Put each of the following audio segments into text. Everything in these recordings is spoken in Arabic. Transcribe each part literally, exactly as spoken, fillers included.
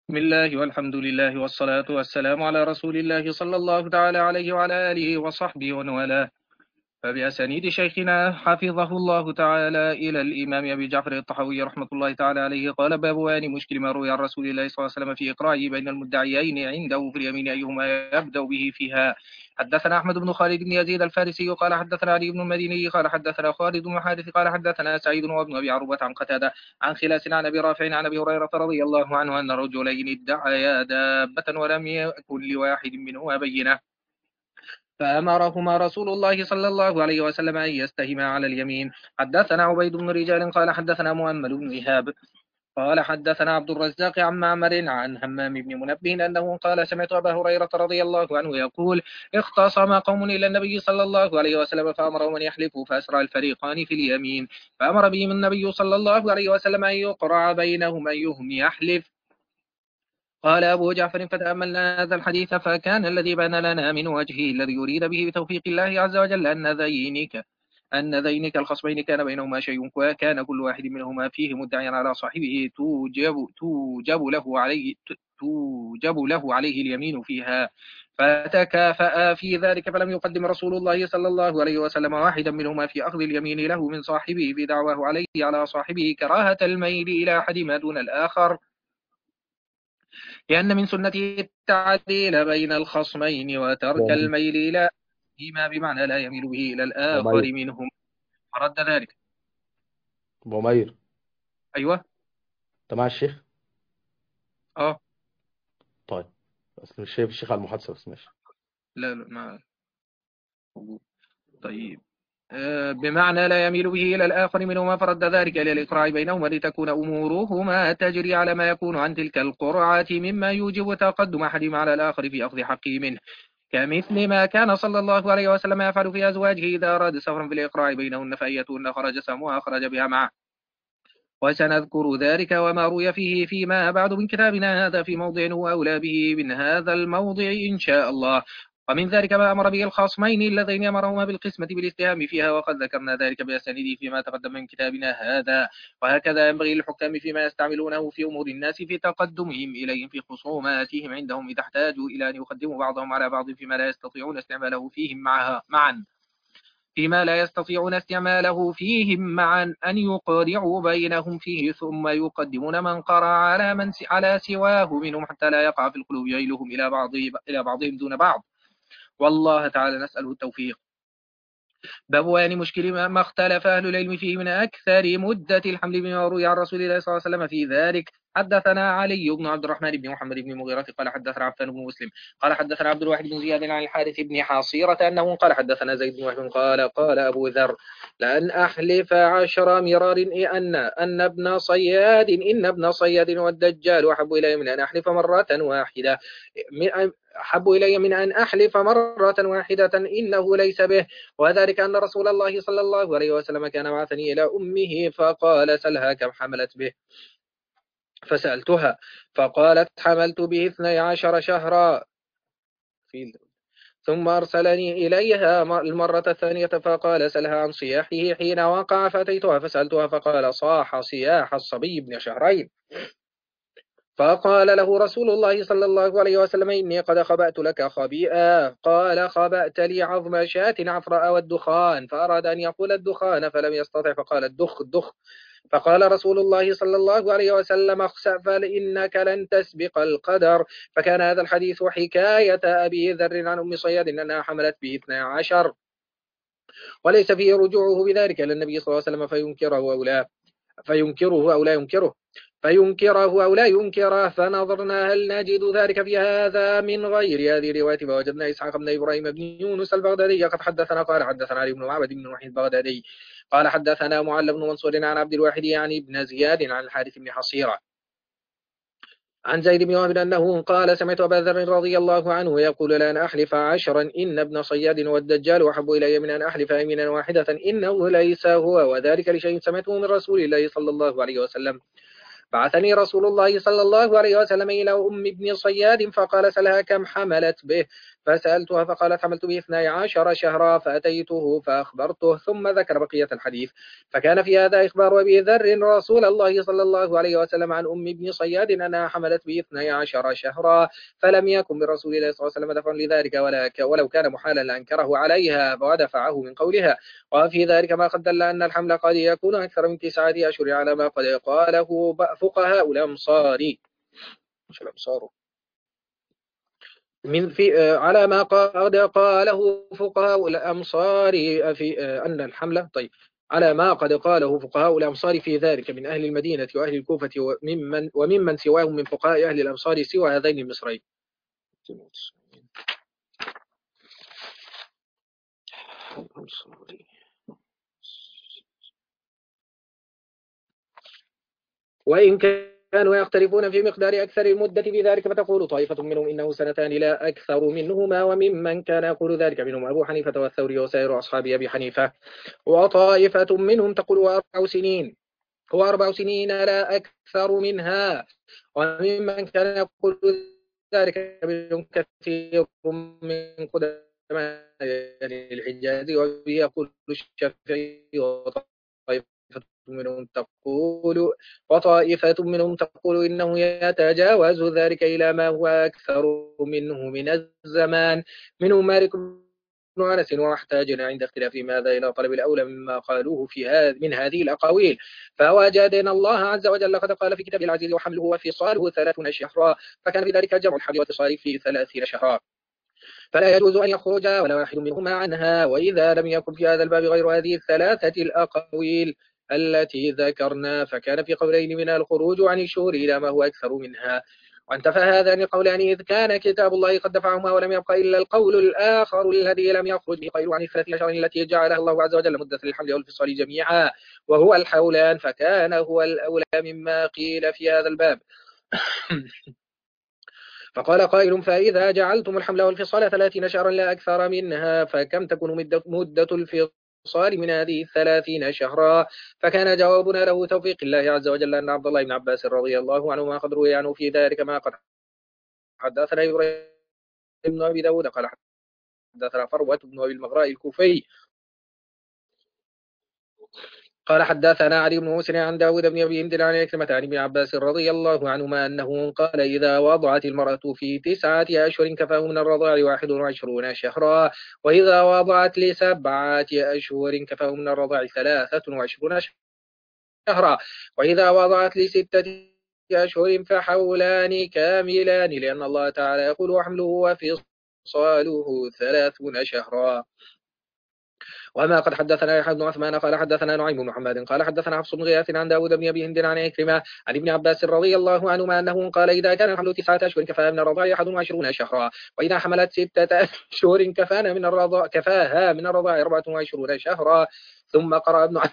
بسم الله والحمد لله والصلاة والسلام على رسول الله صلى الله تعالى عليه وعلى آله وصحبه ومن والاه. فبأسانيد شيخنا حفظه الله تعالى إلى الإمام أبي جعفر الطحاوي رحمة الله تعالى عليه قال: باب بيان مشكل ما روي عن رسول الله صلى الله عليه وسلم في إقرائه بين المدعيين عنده في اليمين أيهما يبدأ به فيها. حدثنا أحمد بن خالد بن يزيد الفارسي قال حدثنا علي بن المديني قال حدثنا خالد بن حارث قال حدثنا سعيد وابن أبي عروبة عن قتادة عن خلاس عن أبي رافع عن أبي هريرة رضي الله عنه أن رجلين ادعيا دابة ولم يكن لواحد منهما بينة، فأمرهما رسول الله صلى الله عليه وسلم أن يستهما على اليمين. حدثنا عبيد بن رجال قال حدثنا مؤمل بن إيهاب قال حدثنا عبد الرزاق عن معمر عن همام بن منبه أنه قال: سمعت أبا هريرة رضي الله عنه يقول: اختصم قوم إلى النبي صلى الله عليه وسلم فأمرهم أن يحلفوا، فأسرع الفريقان في اليمين، فأمر بهم النبي صلى الله عليه وسلم أن يقرع بينهم أيهم يحلف. قال أبو جعفر: فتأملنا هذا الحديث فكان الذي بان لنا من وجهه الذي يريد به بتوفيق الله عز وجل أن ذينك أن ذينك الخصمين كان بينهما شيء، وكان كل واحد منهما فيه مدعيا على صاحبه توجب, توجب له عليه توجب له عليه اليمين فيها، فتكافأ في ذلك، فلم يقدم رسول الله صلى الله عليه وسلم واحدا منهما في أخذ اليمين له من صاحبه بدعواه عليه على صاحبه كراهة الميل إلى أحدهما دون الآخر، لأن من سنته التعديل بين الخصمين وترك ضمير الميل إلى فيما بمعنى لا يميل به إلى الآخر ضمير منهم، فرد ذلك. ضمير أيوة. انت مع الشيخ؟ أه. طيب، بس مش شايف الشيخ على المحادثة، بس ماشي. لا لا ما موجود. طيب. آه، بمعنى لا يميل به إلى الآخر منهما، فرد ذلك إلى الإقراع بينهما لتكون أمورهما تجري على ما يكون عن تلك القرعة مما يوجب تقدم أحدهما على الآخر في أخذ حقه منه، كمثل ما كان صلى الله عليه وسلم يفعل في أزواجه إذا أراد سفرا في الإقراع بينهن فأيتهن خرج سموها خرج بها معه. وسنذكر ذلك وما روي فيه فيما بعد من كتابنا هذا في موضع هو أولى به من هذا الموضع إن شاء الله. ومن ذلك ما أمر به الخاصمين اللذين أمرهما بالقسمة بالاستهام فيها، وقد ذكرنا ذلك بأسانيده فيما تقدم من كتابنا هذا. وهكذا ينبغي للحكام فيما يستعملونه في أمور الناس في تقدمهم إليهم في خصوماتهم عندهم إذا احتاجوا إلى أن يقدموا بعضهم على بعض فيما لا يستطيعون استعماله فيهم معها معا فيما لا يستطيعون استعماله فيهم معا أن يقرعوا بينهم فيه، ثم يقدمون من قرع على من على سواه منهم حتى لا يقع في القلوب غيلهم إلى بعض إلى بعضهم دون بعض، والله تعالى نسأله التوفيق. باب بيان مشكل ما اختلف أهل العلم فيه من أكثر مدة الحمل بما روي عن رسول الله صلى الله عليه وسلم في ذلك. حدثنا علي بن عبد الرحمن بن محمد بن المغيرة قال حدثنا عفان بن مسلم قال حدثنا عبد الواحد بن زياد عن الحارث بن حصيرة أنه قال حدثنا زيد بن وهب قال قال أبو ذر: لأن أحلف عشر مرار أن أن ابن صياد إن ابن صياد والدجال أحب إلي من أن أحلف مرة واحدة أحب إلي من أن أحلف مرة واحدة إنه ليس به. وذلك أن رسول الله صلى الله عليه وسلم كان بعثني إلى أمه فقال: سلها كم حملت به؟ فسألتها فقالت: حملت به اثني عشر شهرا. ثم أرسلني إليها المرة الثانية فقال: سلها عن صياحه حين وقع، فأتيتها فسألتها فقال: صاح صياح الصبي ابن شهرين. فقال له رسول الله صلى الله عليه وسلم: إني قد خبأت لك خبيئا. قال: خبأت لي عظم شاة عفراء والدخان، فأراد أن يقول الدخان فلم يستطع فقال: الدخ الدخ. فقال رسول الله صلى الله عليه وسلم: اخسأ فإنك لن تسبق القدر. فكان هذا الحديث حكاية أبي ذر عن أم صياد أنها حملت به اثني عشر، وليس فيه رجوعه بذلك إلى النبي صلى الله عليه وسلم فينكره أو لا فينكره أو لا ينكره فينكره أو لا ينكره. فنظرنا هل نجد ذلك في هذا من غير هذه الرواية، فوجدنا إسحاق بن إبراهيم بن يونس البغدادي قد حدثنا قال حدثنا علي بن معبد بن وحيد البغدادي قال حدثنا معل بن منصور عن عبد الواحد يعني بن زياد عن الحارث بن حصيرة عن زيد بن وهب أنه قال: سمعت أبا ذر رضي الله عنه يقول: لأن أحلف عشرا إن ابن صياد والدجال أحب إلي من أن أحلف يمينا واحدة إنه ليس هو، وذلك لشيء سمعته من رسول الله صلى الله عليه وسلم. بعثني رسول الله صلى الله عليه وسلم إلى أم ابن صياد فقال سلها كم حملت به، فسألتها فقالت حملت به اثني عشر شهرا، فأتيته فأخبرته ثم ذكر بقية الحديث. فكان في هذا إخبار أبي ذر رسول الله صلى الله عليه وسلم عن أم ابن صياد أنها حملت به اثني عشر شهرا، فلم يكن من رسول الله صلى الله عليه وسلم دفع لذلك ولا ولو كان محالا لأنكره عليها ودفعه من قولها. وفي ذلك ما قد دل أن الحمل قد يكون أكثر من تسعة أشهر على ما قد قاله فقهاء الأمصار مش الأمصار من في على ما قد قاله فقهاء الأمصار في أن الحمل طيب على ما قد قاله فقهاء الأمصار في ذلك من أهل المدينة وأهل الكوفة وممن, وممن سواهم من فقهاء أهل الأمصار سوى هذين المصرين. وإن كانوا يختلفون في مقدار أكثر المدة في ذلك، فتقول طائفة منهم إنه سنتان لا أكثر منهما، وممن كان يقول ذلك منهم أبو حنيفة والثوري وسائر أصحاب أبي حنيفة. وطائفة منهم تقول وأربع سنين هو أربع سنين لا أكثر منها، وممن كان يقول ذلك منهم كثير من قدماء الحجاز، وبه يقول الشافعي. وطائفة منهم تقول وطائفة منهم تقول إنه يتجاوز ذلك إلى ما هو أكثر منه من الزمان، منهم مالك بن أنس. واحتاجنا عند اختلاف ماذا إلى طلب الأولى مما قالوه في هذه من هذه الأقاويل، فوجدنا الله عز وجل قد قال في كتابه العزيز وحمله وفصاله ثلاثون شهرا، فكان في ذلك جمع الحمل والفصال في ثلاثين شهرا، فلا يجوز أن يخرج ولا واحد منهما عنها. وإذا لم يكن في هذا الباب غير هذه الثلاثة الأقاويل التي ذكرنا، فكان في قولين منها الخروج عن الشهور إلى ما هو أكثر منها. وانتفى هذان القولان إذ كان كتاب الله قد دفعهما، ولم يبقى إلا القول الآخر الذي لم يخرج به قيل عن الثلاثين شهرا التي جعلها الله عز وجل مدة للحمل والفصال جميعا، وهو الحولان، فكان هو الأولى مما قيل في هذا الباب. فقال قائل فإذا جعلتم الحمل والفصال ثلاثين شهرا لا أكثر منها، فكم تكون مدة, مدة الفصال من هذه الثلاثين شهرا؟ فكان جوابنا له توفيق الله عز وجل أن عبد الله بن عباس رضي الله عنهما قد روي عنه في ذلك ما قد حدثنا إبراهيم بن أبي داود قال حدثنا فروة بن أبي المغراء الكوفي قال حدثنا علي بن مسلم عن داود بن أبي هند عن عكرمة عن ابن عباس رضي الله عنهما أنه قال إذا وضعت المرأة في تسعة أشهر كفاه من الرضاع واحد وعشرون شهرا، وإذا وضعت لسبعة أشهر كفاه من الرضاع ثلاثة وعشرون شهرا، وإذا وضعت لستة أشهر فحولان كاملان، لأن الله تعالى يقول وحمله وفصاله ثلاثون شهرا. وما قد حدثنا يحيى بن عثمان قال حدثنا نعيم بن محمد قال حدثنا حفص بن غياث عن داود بن أبي هند عن عكرمة عن ابن عباس رضي الله عنهما أنه قال إذا كان الحمل تسعة أشهر كفاها من الرضاع أحد وعشرون شهرا، وإذا حملت ستة أشهر كفانا من الرضاع كفاها من الرضاع أربعة وعشرون شهرا. ثم قرأ ابن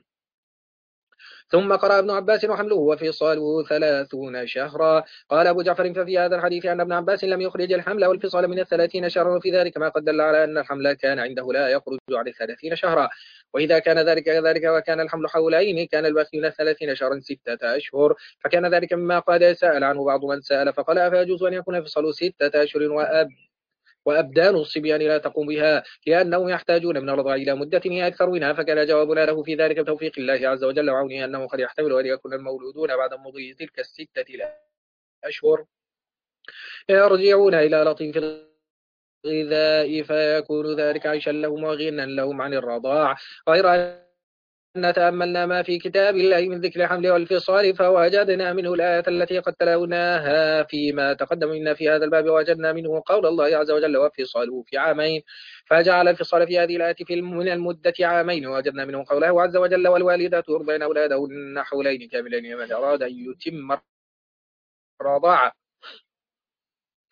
ثم قرأ ابن عباس وحمله وفصاله ثلاثون شهرا. قال أبو جعفر ففي هذا الحديث أن ابن عباس لم يخرج الحمل والفصال من الثلاثين شهرا، وفي ذلك ما قد دل على أن الحمل كان عنده لا يخرج عن الثلاثين شهرا. وإذا كان ذلك كذلك وكان الحمل حولين كان الباقي من الثلاثين شهرا ستة أشهر، فكان ذلك مما قد سأل عنه بعض من سأل فقال أفيجوز أن يكون فصل ستة أشهر وأب وأبدان الصبيان لا تقوم بها لأنهم يحتاجون من الرضاع إلى مدة هي أكثر منها؟ فكان جوابنا له في ذلك بتوفيق الله عز وجل وعونه أنه قد يحتمل أن يكون المولودون بعد مضي تلك الستة الأشهر يرجعون إلى لطيف الغذاء فيكون ذلك عيشا لهم وغنى لهم عن الرضاع، غير أن تأملنا ما في كتاب الله من ذكر الحمل والفصال فوجدنا منه الآية التي قد تلوناها فيما تقدم منا في هذا الباب، وجدنا منه قول الله عز وجل وفصاله في عامين، فجعل الفصال في هذه الآية في من المدة عامين، ووجدنا منه قوله عز وجل والوالدات يرضين أولادهن حولين كاملين لمن أراد أن يتم الرضاعة.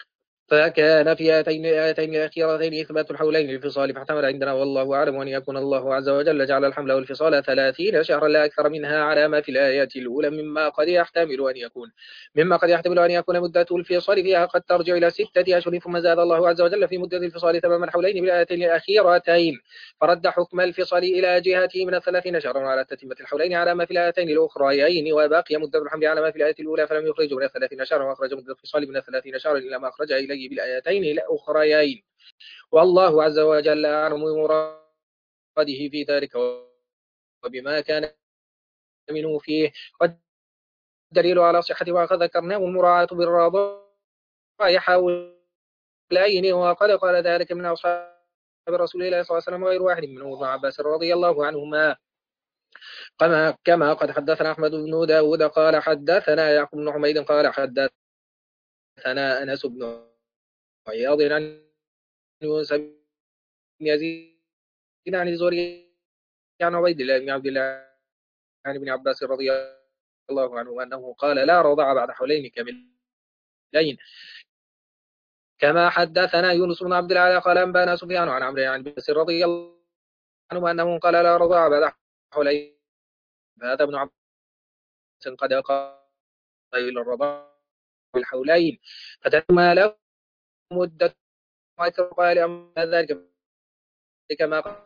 فكان في آتين الآيتين الأخيرتين إثبات الحولين للفصال، فاحتمل عندنا والله أعلم أن يكون الله عز وجل جعل الحمل والفصال ثلاثين شهرا لا أكثر منها على ما في الآية الأولى، مما قد يحتمل أن يكون مما قد يحتمل أن يكون مدة الفصال فيها قد ترجع إلى ستة أشهر، ثم زاد الله عز وجل في مدة الفصال تمام الحولين بالآيتين الأخيرتين، فرد حكم الفصال إلى جهته من الثلاثين شهرا على تتمة الحولين على ما في الآيتين الأخريين، وبقي مدة الحمل على ما في الآية الأولى، فلم يخرج من الثلاثين شهرا، وأخرج مدة الفصال من الثلاثين شهرا إلى ما أخرج إليه بالآيتين الأخريين، والله عز وجل أعلم بمراده في ذلك وبما كان منه فيه. والدليل على صحة ما قد ذكرناه المراعاة بالرضاع حولين، وقد قال ذلك من أصحاب رسول الله صلى الله عليه وسلم غير واحد منهم ابن عباس رضي الله عنهما، كما كما قد حدثنا أحمد بن داود قال حدثنا يعقوب بن حميد قال حدثنا أنس بن عياض عن يونس بن يزيد عن الزهري عن عبيد الله بن عبد الله عن ابن عباس رضي الله عنه أنه قال لا رضع بعد حولين كاملين، كما حدثنا يونس بن عبد الله قال أنبانا سفيان عن عمرو عن بس رضي الله عنه أنه قال لا رضع بعد حولين، فهذا ابن عباس قد قال إلى الرضاع بالحولين فتتم له مدة قال أما ذلك كما قال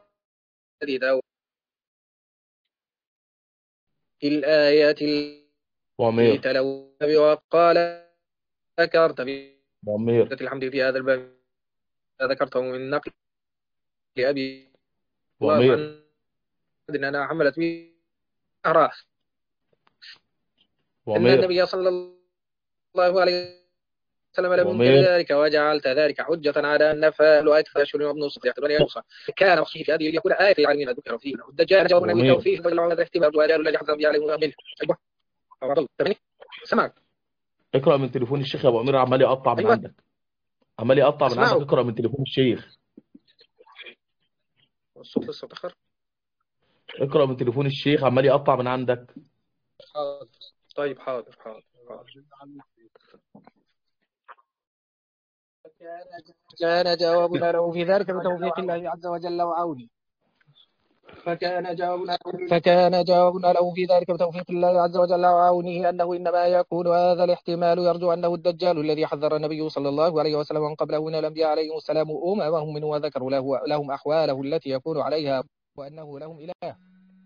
في الآيات التي وعمير تلوت وقال ذكرت وعمير مدة الحمد في هذا الباب ذكرته من نقل لأبي الله وعمير عن أنها حملت به أهرا أن وعمير النبي صلى الله عليه وسلم لم ينكر وعمير ذلك، وجعلت ذلك حجة على أن فعل آية فاشل وابن الصديق يحتمل أن ينصر، كان مقصود في هذه يكون آية العالمين ذكر فيه الدجال جاء من وعمير التوفيق فجعل هذا الاحتمال والرجال الذي حذر به عليه منه. أيوه تمام سمعك. اقرأ من تليفون الشيخ يا ابو عمير، عمال يقطع من أيوه عندك، عمال يقطع من عندك. أسمعه اقرأ من تليفون الشيخ، الصوت لسه تأخر. اقرأ من تليفون الشيخ، عمال يقطع من عندك. حاضر طيب حاضر حاضر حاضر. كان جوابنا له في ذلك بتوفيق الله عز وجل وعونه فكان جوابنا فكان جوابنا له في ذلك بتوفيق الله عز وجل وعونه أنه إنما يكون هذا الاحتمال يرجو أنه الدجال الذي حذر النبي صلى الله عليه وسلم من قبله من الأنبياء عليهم السلام أممهم منه وذكروا له لهم أحواله التي يكون عليها وأنه لهم إله.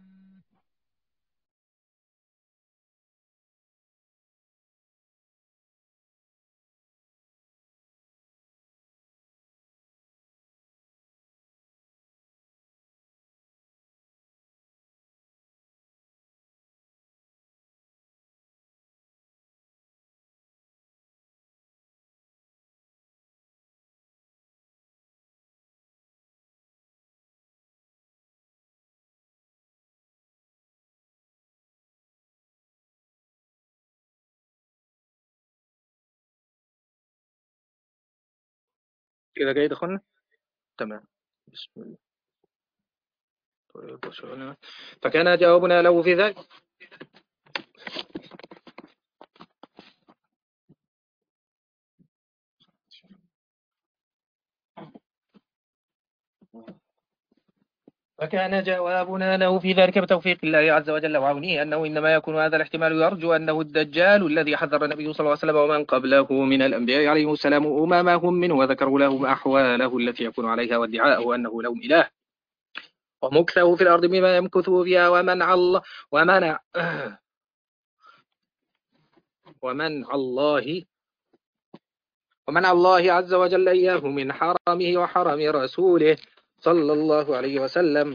كده جاي دخلنا تمام. بسم الله. فكان جوابنا له في ذلك فكان جوابنا له في ذلك بتوفيق الله عز وجل وعونه أنه إنما يكون هذا الاحتمال يرجو أنه الدجال الذي حذر النبي صلى الله عليه وسلم ومن قبله من الأنبياء عليهم السلام أمامهم منه وذكروا لهم أحواله التي يكون عليها وادعاءه أنه لهم إله ومكثه في الأرض بما يمكثه فيها ومنع الله ومنع ومنع الله ومنع الله عز وجل إياه من حرمه وحرم رسوله صلى الله عليه وسلم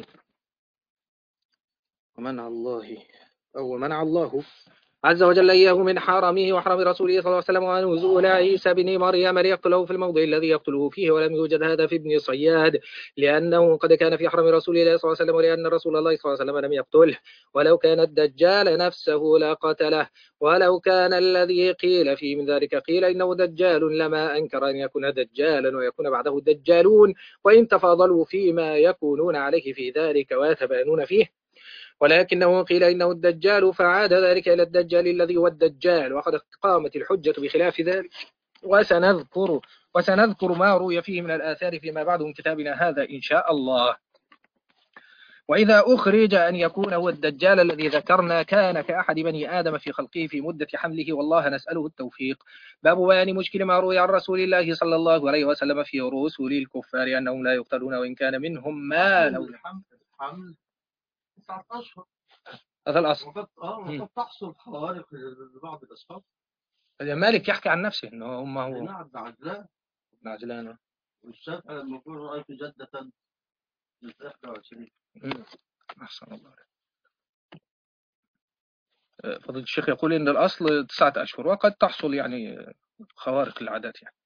ومنع الله أو منع الله عز وجل إياه من حرمه وحرم رسوله صلى الله عليه وسلم ونزول عيسى بن مريم ليقتله في الموضع الذي يقتله فيه، ولم يوجد هذا في ابن صياد لأنه قد كان في حرم رسول الله صلى الله عليه وسلم، ولأن رسول الله صلى الله عليه وسلم لم يقتله، ولو كان الدجال نفسه لقتله، ولو كان الذي قيل فيه من ذلك قيل إنه دجال لما أنكر أن يكون دجالا ويكون بعده دجالون، وإن تفاضلوا فيما يكونون عليه في ذلك ويتبانون فيه، ولكنه قيل إنه الدجال فعاد ذلك إلى الدجال الذي هو الدجال، وقد قامت الحجة بخلاف ذلك وسنذكر وسنذكر ما روي فيه من الآثار فيما بعد من كتابنا هذا إن شاء الله. وإذا أخرج أن يكون هو الدجال الذي ذكرنا كان كأحد بني آدم في خلقه في مدة حمله، والله نسأله التوفيق. باب بيان مشكل ما روي عن رسول الله صلى الله عليه وسلم في رسل الكفار أنهم لا يقتلون وإن كان منهم ما لو الحمل تسعة أشهر. هذا الأصل. وقد اه وقد تحصل خوارق لبعض الأشخاص. مالك يحكي عن نفسه إنه هم هو ابن عجلان ابن عجلان والشافعي لما يقول رأيت جدة من إحدى وعشرين. أحسن الله. فضيلة الشيخ يقول إن الأصل تسعة أشهر وقد تحصل يعني خوارق العادات يعني.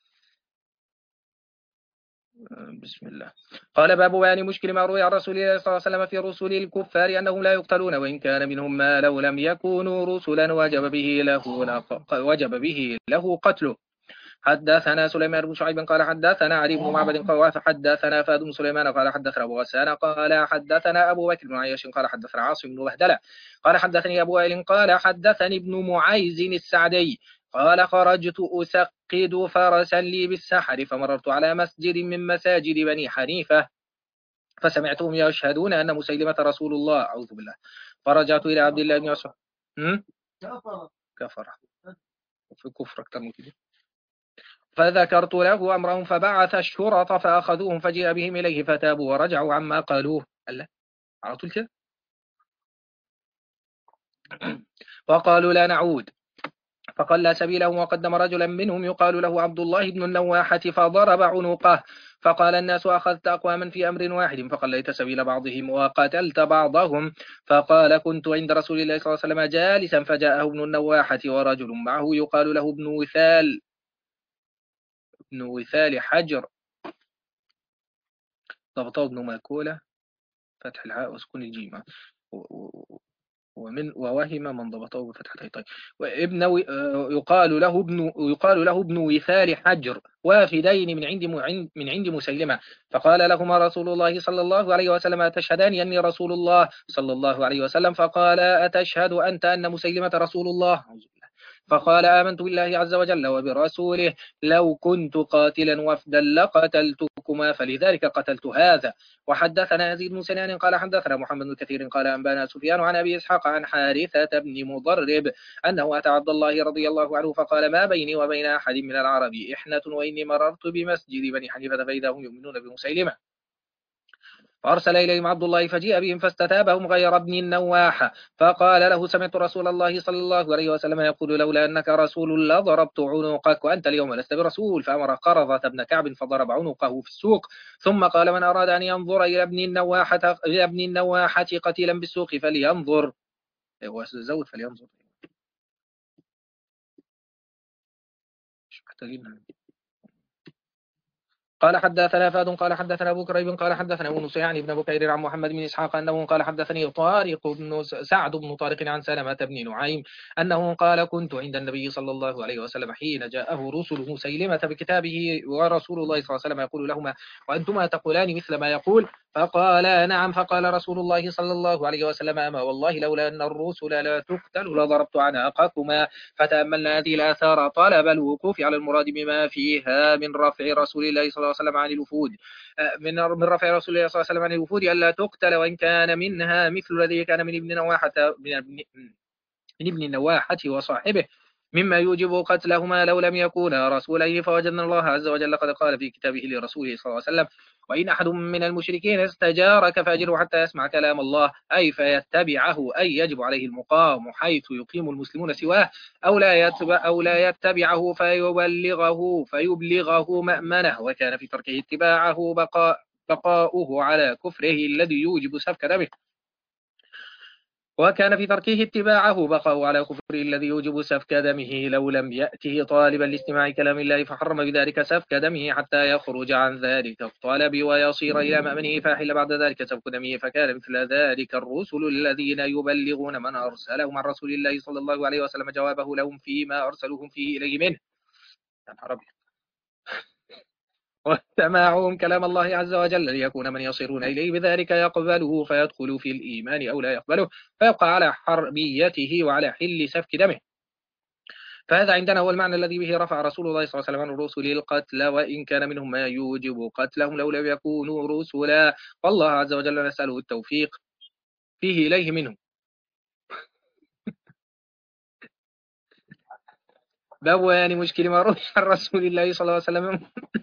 بسم الله. قال باب بيان مشكل ما روي عن رسول الله صلى الله عليه وسلم في رسل الكفار أنهم لا يقتلون وإن كان منهم ما لو لم يكونوا رسلا وجب به له وجب به له قتله. حدثنا سليمان بن شعيب قال حدثنا علي بن معبد قال حدثنا فهد بن سليمان قال حدثنا أبو غسان قال حدثنا أبو بكر بن عياش قال حدثنا عاصم بن بهدلة قال حدثني أبو وائل قال حدثني ابن معيز السعدي قال خرجت أسقد فرسا لي بالسحر فمررت على مسجد من مساجد بني حنيفة فسمعتهم يشهدون أن مسيلمة رسول الله أعوذ بالله فرجعت إلى عبد الله بن مسعود كفر كفر في كفر أكثر من كده فذكرت له أمرهم فبعث الشرط فأخذوهم فجاء بهم إليه فتابوا ورجعوا عما قالوه. ألا على طول كده وقالوا لا نعود فقال لا سبيل لهم وقدم رجلا منهم يقال له عبد الله بن النواحة فضرب عنقه فقال الناس أخذت أقواما في أمر واحد فقليت سبيل بعضهم وقتلت بعضهم. فقال كنت عند رسول الله صلى الله عليه وسلم جالسا فجاءه ابن النواحة ورجل معه يقال له ابن وثال ابن وثال حجر ضبطه ابن ماكولة فتح الحاء وسكون الجيم ومن ووهم من ضبطه بفتحتين. طيب وابن يقال له ابن يقال له ابن وثال حجر وافدين من عند من عند مسيلمة فقال لهما رسول الله صلى الله عليه وسلم أتشهدان أني رسول الله صلى الله عليه وسلم فقال أتشهد أنت أن مسيلمة رسول الله فقال آمنت بالله عز وجل وبرسوله لو كنت قاتلا وفدا لقتلتكما فلذلك قتلت هذا. وحدثنا يزيد بن سنان قال حدثنا محمد بن كثير قال أنبانا سفيان عن أبي إسحاق عن حارثة بن مضرب أنه أتى عبد الله رضي الله عنه فقال ما بيني وبين أحد من العرب إحنة وإني مررت بمسجد بني حنيفة فإذا هم يؤمنون بمسيلمة فأرسل إليهم عبد الله فجيء بهم فاستتابهم غير ابن النواح فقال له سمعت رسول الله صلى الله عليه وسلم يقول لولا أنك رسول لضربت عنقك وأنت اليوم لست برسول فأمر قرظة بن كعب فضرب عنقه في السوق ثم قال من أراد أن ينظر إلى ابن النواحة إلى ابن النواحة قتيلا بالسوق فلينظر زود فلينظر مش محتاجين. قال حدثنا فاد قال حدثنا أبو كريب قال حدثنا أبو نصيعان بن بكير عن محمد بن إسحاق أنه قال حدثني طارق بن سعد بن طارق عن سلمة بن نعيم أنه قال كنت عند النبي صلى الله عليه وسلم حين جاءه رسل مسيلمة بكتابه ورسول الله صلى الله عليه وسلم يقول لهما وأنتما تقولان مثل ما يقول فقال نعم فقال رسول الله صلى الله عليه وسلم أما والله لولا أن الرسل لا تقتل لضربت عناقكما. فتأملنا هذه الآثار طلب الوقوف على المراد بما فيها من رفع رسول الله صلى الله عليه وسلم عن الوفود من من رفع رسول الله صلى الله عليه وسلم عن الوفود ألا تقتل وإن كان منها مثل الذي كان من ابن نواحة من ابن, من ابن نواحة وصاحبه مما يوجب قتلهما لو لم يكونا رسولين فوجدنا الله عز وجل قد قال في كتابه لرسوله صلى الله عليه وسلم وإن أحد من المشركين استجارك فأجره حتى يسمع كلام الله أي فيتبعه أي يجب عليه المقام حيث يقيم المسلمون سواه أو لا يتبع أو لا يتبعه فيبلغه فيبلغه مأمنه وكان في تركه اتباعه بقاء بقاؤه على كفره الذي يوجب سفك دمه وكان في تركه اتباعه بقاء على كفره الذي يوجب سفك دمه لو لم يأته طالبا لاستماع كلام الله فحرم بذلك سفك دمه حتى يخرج عن ذلك الطلب ويصير إلى مأمنه فحل بعد ذلك سفك دمه فكان مثل ذلك الرسل الذين يبلغون من أرسلهم عن رسول الله صلى الله عليه وسلم جوابه لهم فيما أرسلوهم فيه إليه منه واستماعهم كلام الله عز وجل ليكون من يصيرون إليه بذلك يقبله فيدخل في الإيمان أو لا يقبله فيبقى على حربيته وعلى حل سفك دمه. فهذا عندنا هو المعنى الذي به رفع رسول الله صلى الله عليه وسلم عن الرسل القتل، وإن كان منهم ما يوجب قتلهم لو لم يكونوا رسلا، والله عز وجل نسأله التوفيق فيه إليه منه. باب بيان مشكل ما روي عن رسول الله صلى الله عليه وسلم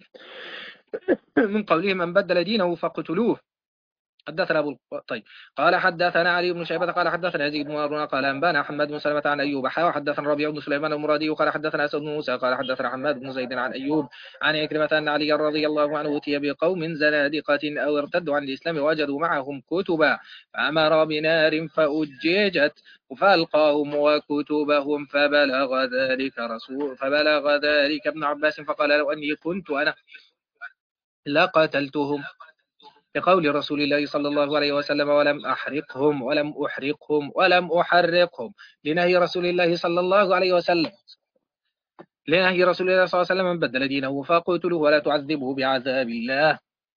من قوله من بدل دينه فاقتلوه. حدثنا أبو طيب قال حدثنا علي بن شيبة قال حدثنا يزيد بن هارون قال أنبانا حماد بن سلمة عن أيوب حا حدثنا ربيع بن سليمان المرادي قال حدثنا أسد بن موسى قال حدثنا حماد بن زيد عن أيوب عن عكرمة أن علي رضي الله عنه أتي بقوم زنادقة أو ارتدوا عن الإسلام وجدوا معهم كتبا فأمر بنار فأججت فألقاهم وكتبهم فبلغ ذلك رسول فبلغ ذلك ابن عباس فقال لو أني كنت أنا لقتلتهم بقول رسول الله صلى الله عليه وسلم ولم أحرقهم ولم أحرقهم ولم أحرقهم لنهي رسول الله صلى الله عليه وسلم لنهي رسول الله صلى الله عليه وسلم من بدل دينه فقتلوه ولا تعذبه بعذاب الله.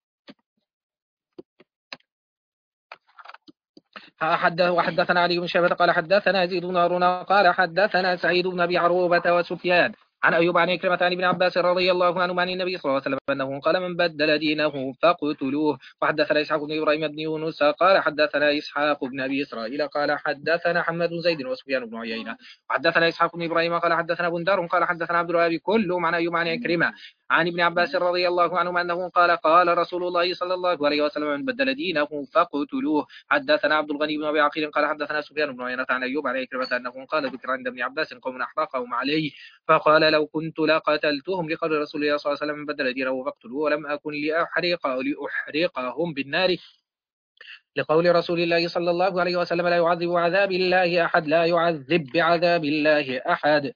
وحدثنا علي بن شيبة قال حدثنا يزيد بن هارون قال حدثنا سعيد بن أبي عروبة وسفيان عن أيوب عن عكرمة عن ابن عباس رضي الله عنه عن النبي صلى الله عليه وسلم أنه قال من بدل دينه فاقتلوه. وحدثنا إسحاق بن إبراهيم بن يونس قال حدثنا إسحاق بن أبي إسرائيل قال حدثنا حماد بن زيد وسفيان بن عيينة وحدثنا إسحاق بن إبراهيم قال حدثنا بندار قال حدثنا عبد الوهاب كلهم عن أيوب عن عكرمة عن ابن عباس رضي الله عنه أنه قال قال رسول الله صلى الله عليه وسلم من بدل دينه فاقتلوه. حدثنا عبد الغني بن أبي عقيل قال حدثنا سفيان بن عيينة عن أيوب عن عكرمة أنه قال ذكر عند ابن عباس قوم أحرقهم عليه فقال لو كنت لقتلتهم لقول رسول الله صلى الله عليه وسلم من بدل دينه فاقتلوه ولم أكن لأحرق لأحرقهم بالنار لقول رسول الله صلى الله عليه وسلم لا يعذب عذاب الله أحد لا يعذب بعذاب الله أحد.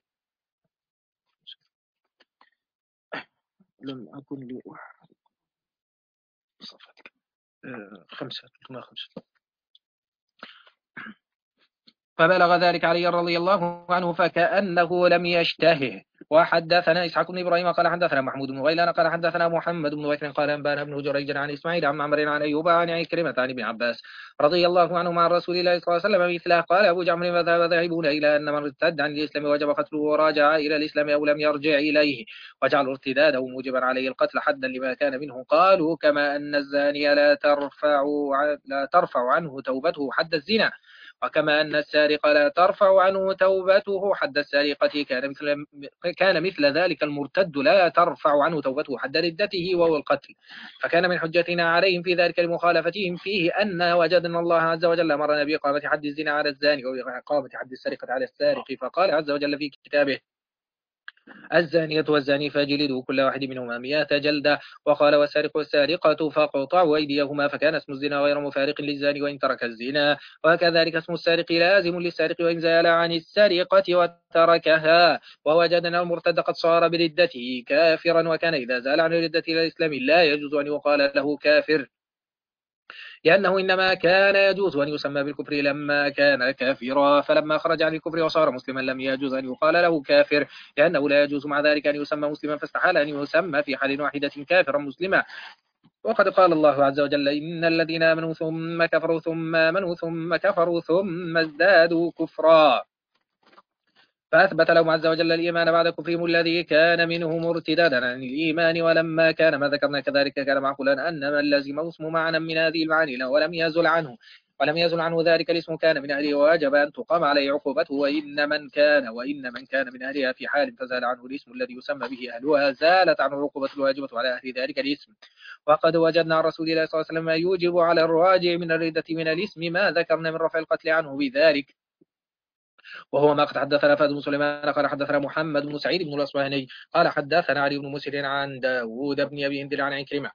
لم أكن لأحرق صفتك خمسة خمسة فبلغ ذلك علي رضي الله عنه فكأنه لم يشتهه. وحدثنا إسحاق بن إبراهيم قال حدثنا محمود بن غيلان قال حدثنا محمد بن بكر قال أنبانا بن جريج عن إسماعيل عن معمر عن أيوب عن عكرمة عن ابن عباس رضي الله عنه مع رسول الله صلى الله عليه وسلم مثله. قال أبو جعفر وذهب ذاهبون إلى أن من ارتد عن الإسلام وجب قتله وراجع إلى الإسلام أو لم يرجع إليه وجعلوا ارتداده موجبا عليه القتل حدا لما كان منه. قالوا كما أن الزاني لا ترفع لا ترفع عنه توبته حد الزنا وكما أن السارق لا ترفع عنه توبته حد السارقة كان مثل كان مثل ذلك المرتد لا ترفع عنه توبته حد ردته وهو القتل. فكان من حجتنا عليهم في ذلك لمخالفتهم فيه أن وجدنا الله عز وجل أمرنا بإقامة حد الزنا على الزاني وإقامة حد السرقة على السارق فقال عز وجل في كتابه الزانية والزاني فاجلدوا كل واحد منهما مئة جلدة. وقال والسارق والسارقة فاقطعوا أيديهما فكان اسم الزنا غير مفارق للزاني وإن ترك الزنا وكذلك اسم السارق لازم للسارق وإن زال عن السرقة وتركها. ووجدنا المرتد قد صار بردته كافرا وكان إذا زال عن ردته إلى الإسلام لا يجوز أن يقال له كافر لأنه إنما كان يجوز أن يسمى بالكفر لما كان كافرا فلما خرج عن الكفر وصار مسلما لم يجوز أن يقال له كافر لأنه لا يجوز مع ذلك أن يسمى مسلما فاستحال أن يسمى في حال واحدة كافرا مسلما. وقد قال الله عز وجل إن الذين آمنوا ثم كفروا ثم آمنوا ثم كفروا ثم ازدادوا كفرا فأثبت لهم عز وجل الإيمان بعد كفرهم الذي كان منه مرتدادا عن الإيمان. ولما كان ما ذكرنا كذلك كان معقولا أن من لزم اسم معنى من هذه المعاني ولم يزل عنه ولم يزل عنه ذلك الاسم كان من أهله وواجب أن تقام عليه عقوبته. وإن من كان وإن من كان من أهلها في حال فزال عنه الاسم الذي يسمى به أهلها زالت عنه العقوبة الواجبة على أهل ذلك الاسم. وقد وجدنا عن رسول الله صلى الله عليه وسلم ما يوجب على الراجع من الردة من الاسم ما ذكرنا من رفع القتل عنه بذلك وهو ما قد حدثنا فهد بن سليمان قال حدثنا محمد بن سعيد بن الأصبهاني قال حدثنا علي بن مسهر عن داود بن أبي هند عن عكرمة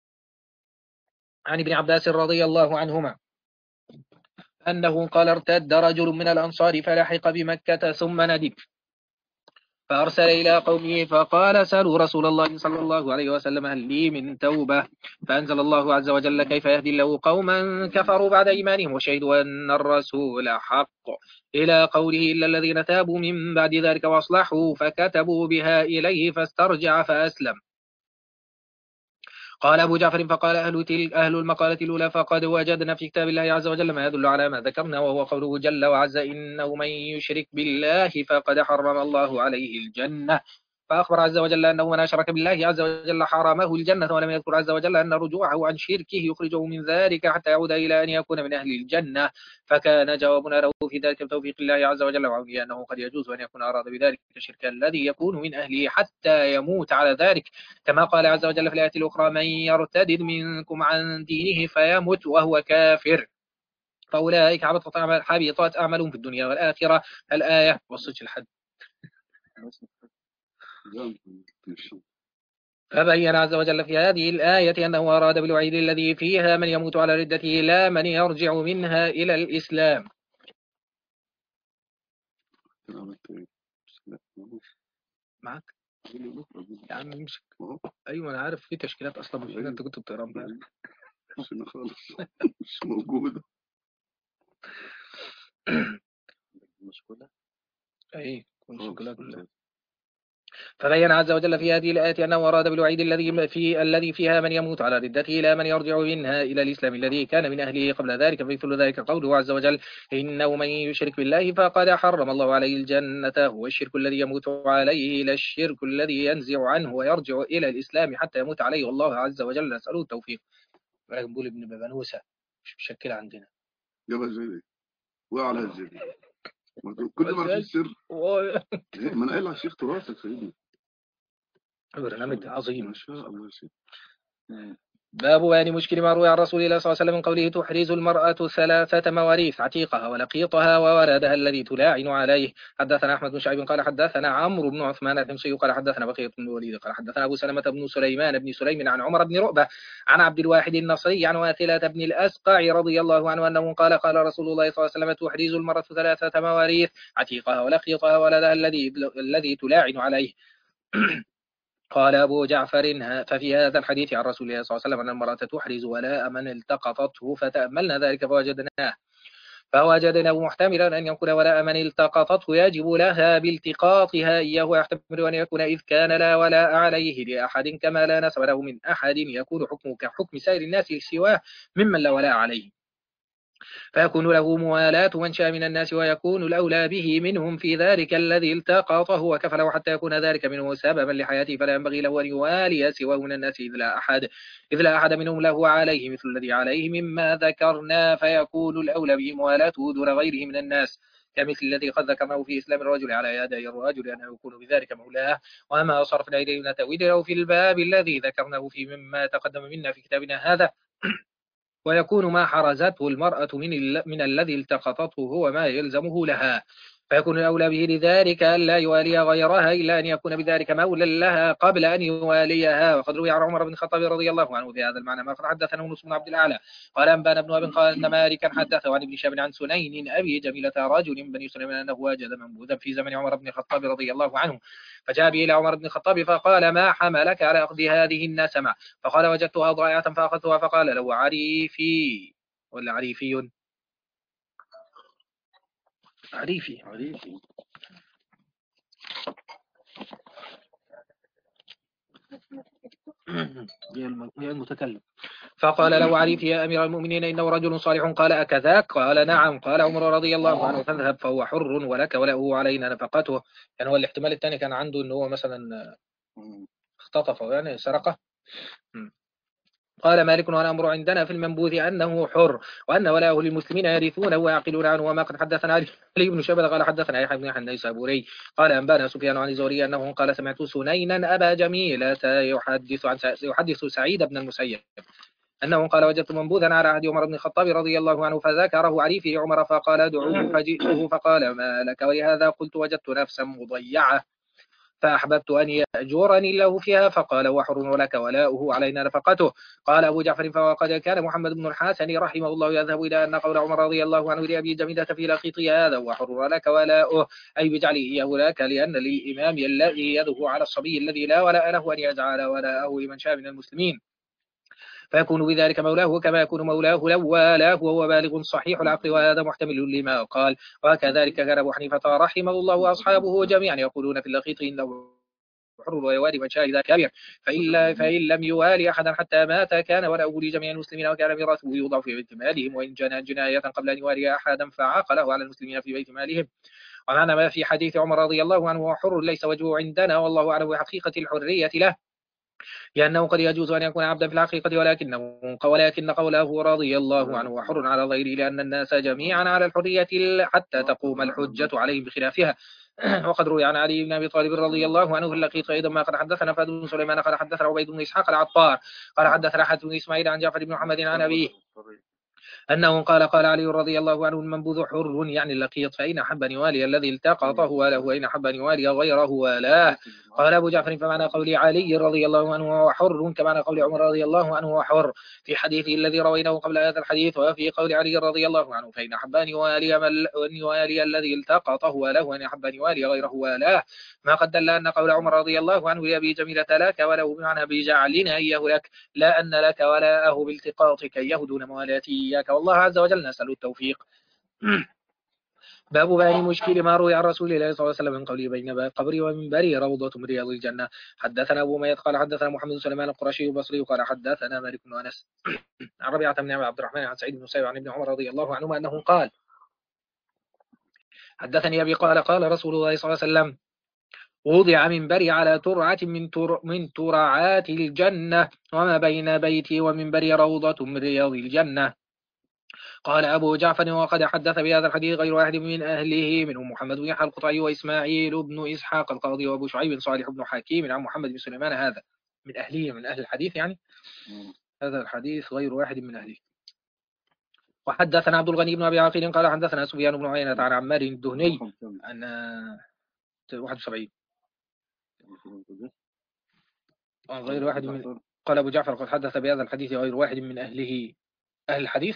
عن ابن عباس رضي الله عنهما أنه قال ارتد رجل من الأنصار فلحق بمكة ثم ندب فأرسل إلى قومه فقال سألوا رسول الله صلى الله عليه وسلم هل لي من توبة فأنزل الله عز وجل كيف يهدي الله قوما كفروا بعد إيمانهم وشهدوا أن الرسول حق إلى قوله إلا الذين تابوا من بعد ذلك وأصلحوا فكتبوا بها إليه فاسترجع فأسلم. قال أبو جعفر فقال أهل, تلك أهل المقالة الأولى فقد وجدنا في كتاب الله عز وجل ما يدل على ما ذكرنا، وهو قوله جل وعز إنه من يشرك بالله فقد حرم الله عليه الجنة. فأخبر عز وجل أنه من أشرك بالله عز وجل حرمه الجنة، ولم يذكر عز وجل أن رجوعه عن شركه يخرجه من ذلك حتى يعود إلى أن يكون من أهل الجنة. فكان جوابنا له في ذلك بتوفيق الله عز وجل وعونه أنه قد يجوز أن يكون أراد بذلك الشرك الذي يكون من أهله حتى يموت على ذلك، كما قال عز وجل في الآية الأخرى من يرتد منكم عن دينه فيمت وهو كافر فأولئك حبطت أعمالهم في الدنيا والآخرة. الآية وصلت الحد. فبين عز وجل في هذه الآية أنه أراد بالوعيد الذي فيها من يموت على ردته لا من يرجع منها إلى الإسلام. معك يا عم امسك. أيوة أنا عارف في تشكيلات أصلا مش أنت كنت بتقراها بقى خالص مش موجودة. مشكلة أي فبين عز وجل في هذه الآية أنه أراد بالوعيد الذي في الذي فيها من يموت على ردته لا من يرجع منها إلى الإسلام الذي كان من أهله قبل ذلك، فمثل ذلك قوله عز وجل إنه من يشرك بالله فقد حرم الله عليه الجنة، هو الشرك الذي يموت عليه لا الشرك الذي ينزع عنه ويرجع إلى الإسلام حتى يموت عليه، والله عز وجل نسأله التوفيق. بقول ابن ببنوسة مش مشكلة عندنا جابها ازاي دي؟ وقع عليها ازاي دي؟ كل ما في السر ما انا قايل على الشيخ تراث سيدنا برنامج عظيم ما شاء الله يا شيخ. باب بيان مشكل ما روي عن رسول الله صلى الله عليه وسلم من قوله تحرز المرأة ثلاثة مواريث عتيقها ولقيطها وولدها الذي تلاعن عليه. حدثنا أحمد بن شعيب قال حدثنا عمرو بن عثمان الحمصي قال حدثنا بقية بن الوليد قال حدثنا أبو سلمة بن سليمان بن سليم عن عمر بن رؤبة عن عبد الواحد النصري عن واثلة بن الأسقع رضي الله عنه أنه قال قال رسول الله صلى الله عليه وسلم تحرز المرأة ثلاثة مواريث عتيقها ولقيطها وولدها الذي الذي تلاعن عليه. قال أبو جعفر ففي هذا الحديث عن رسول الله صلى الله عليه وسلم أن المرأة تحرز ولاء من التقطته، فتأملنا ذلك فوجدناه فوجدناه محتملا أن يكون ولاء من التقطته يجب لها بالتقاطها إياه، ويحتمل أن يكون إذ كان لا ولاء عليه لأحد كما لا نسب له من أحد يكون حكمه كحكم سائر الناس سواه ممن لا ولاء عليه، فيكون له موالاة من شاء من الناس ويكون الأولى به منهم في ذلك الذي التقطه وكفله حتى يكون ذلك منه سببا لحياته، فلا ينبغي له أن يوالي سواه من الناس إذ لا أحد إذ لا أحد منهم له عليه مثل الذي عليه مما ذكرنا، فيكون الأولى به موالاته دون غيره من الناس كمثل الذي قد ذكرناه في إسلام الرجل على يدي الرجل أنه يكون بذلك مولاه، وما صرفنا إليه من تأويله في الباب الذي ذكرناه في مما تقدم منا في كتابنا هذا. ويكون ما حرزته المرأة من, من الذي التقطته هو ما يلزمه لها، فيكون الأولى به لذلك أن لا يوالي غيرها إلا أن يكون بذلك مولا لها قبل أن يواليها. وقد روي عن عمر بن الخطاب رضي الله عنه في هذا المعنى ما قد حدثنا يونس بن عبد الأعلى قال أنبانا ابن وهب قال أن مالكا حدثه عن ابن شهاب عن سنين أبي جميلة رجل بني سليم أنه وجد منبوذا في زمن عمر بن الخطاب رضي الله عنه، فجاء به إلى عمر بن الخطاب فقال ما حملك على أخذ هذه النسمة؟ فقال وجدتها ضائعة فأخذتها، فقال له عريفي ولا عريفي عريفي عريفي هي المتكلم. فقال له عريفي يا أمير المؤمنين إنه رجل صالح. قال أكذاك؟ قال نعم. قال عمر رضي الله عنه فاذهب فهو حر ولك وله علينا نفقته. يعني هو الاحتمال الثاني كان عنده إنه هو مثلا اختطفه يعني سرقه. قال مالك والأمر عندنا في المنبوذ أنه حر وأن ولاءه للمسلمين يرثونه ويعقلون عنه. وما قد حدثنا علي بن شعبة قال حدثنا يحيى بن يحيى النيسابوري قال أنبانا سفيان عن الزهري أنه قال سمعت سنينا أبا جميلة يحدث عن يحدث سعيد بن المسيب أنه قال وجدت منبوذا على عهد عمر بن الخطاب رضي الله عنه فذكره عريفي عمر فقال ادعوه فجئته فقال ما لك ولهذا؟ قلت وجدت نفسا مضيعة فأحببت أن يأجرني له فيها، فقال وحر ولك ولاؤه علينا نفقته. قال أبو جعفر فقد كان محمد بن الحسن رحمه الله يذهب إلى أن قول عمر رضي الله عنه لأبي جميلة في لقيطي هذا وحر ولك ولاؤه أي بجعله إياه لك، لأن للإمام الذي يده على الصبي الذي لا ولاء له أن يجعل ولاءه لمن شاء من المسلمين، فيكون بذلك مولاه كما يكون مولاه لو والاه وهو بالغ صحيح العقل، وهذا محتمل لما قال. وكذلك كان أبو حنيفة رحمه الله وأصحابه جميعا يقولون في اللقيط إنه حر ويوالي من شاء إذا كبر فإن, فإن لم يوالي أحدا حتى مات كان ولاؤه لجميع المسلمين وكان ميراثه يوضع في بيت مالهم وإن جنى جناية قبل أن يوالي أحدا فعاقله على المسلمين في بيت مالهم. ومعنى ما في حديث عمر رضي الله عنه وحر ليس وجهه عندنا والله أعلم بحقيقة الحرية له لأنه قد يجوز أن يكون عبدا في الحقيقة ولكنه ولكن قوله رضي الله عنه وحر على غيره لأن الناس جميعا على الحرية حتى تقوم الحجة عليهم بخلافها. وقد روي عن علي بن أبي طالب رضي الله عنه في اللقيط أيضا ما قد حدثنا فهد بن سليمان قال حدثنا عبيد بن إسحاق العطار قال حدثنا حاتم بن إسماعيل عن جعفر بن محمد عن أبيه أنه قال قال علي رضي الله عنه المنبوذ حر يعني اللقيط فإن أحب أن يوالي الذي التقطه وله وإن أحب أن يوالي غيره والاه. قال أبو جعفر فمعنى قول علي رضي الله عنه وهو حر كمعنى قول عمر رضي الله عنه وهو حر في حديثه الذي رويناه قبل هذا الحديث وفي قول علي رضي الله عنه فإن أحب أن يوالي, أن يوالي الذي التقطه وله وإن أحب أن يوالي غيره والاه. ما قد دل أن قول عمر رضي الله عنه لأبي جميلة لك وله بمعنى بجعلنا إياه لك لا أن لك ولاءه بالتقاطك إياه دون موالاتي إياك والله عز وجل نسأل التوفيق. باب بيان مشكل ما روي عن رسول الله صلى الله عليه وسلم من قوله بين قبري ومنبري روضة من رياض الجنة. حدثنا أبو ميت قال حدثنا محمد بن سليمان القرشي البصري قال حدثنا مالك بن أنس عن ربيعة بن عبد الرحمن عن سعيد بن مسيب عن ابن عمر رضي الله عنهما أنه قال حدثني أبي قال قال رسول الله صلى الله عليه وسلم وضع منبري على ترعة من تر من ترعات الجنة وما بين بيتي ومنبري روضة من رياض الجنة. قال أبو جعفر وقد حدث بهذا الحديث غير واحد من أهله منهم محمد بن يحيى القطعي وإسماعيل بن إسحاق القاضي وأبو شعيب صالح بن حكيم عن محمد بن سليمان هذا من أهله من أهل الحديث يعني هذا الحديث غير واحد من أهله. وحدثنا عبد الغني بن أبي عاقل قال حدثنا سفيان بن عيينة عن عمار الدهني عن واحد وسبعين غير واحد من قال أبو جعفر قد حدث بهذا الحديث غير واحد من أهله أهل الحديث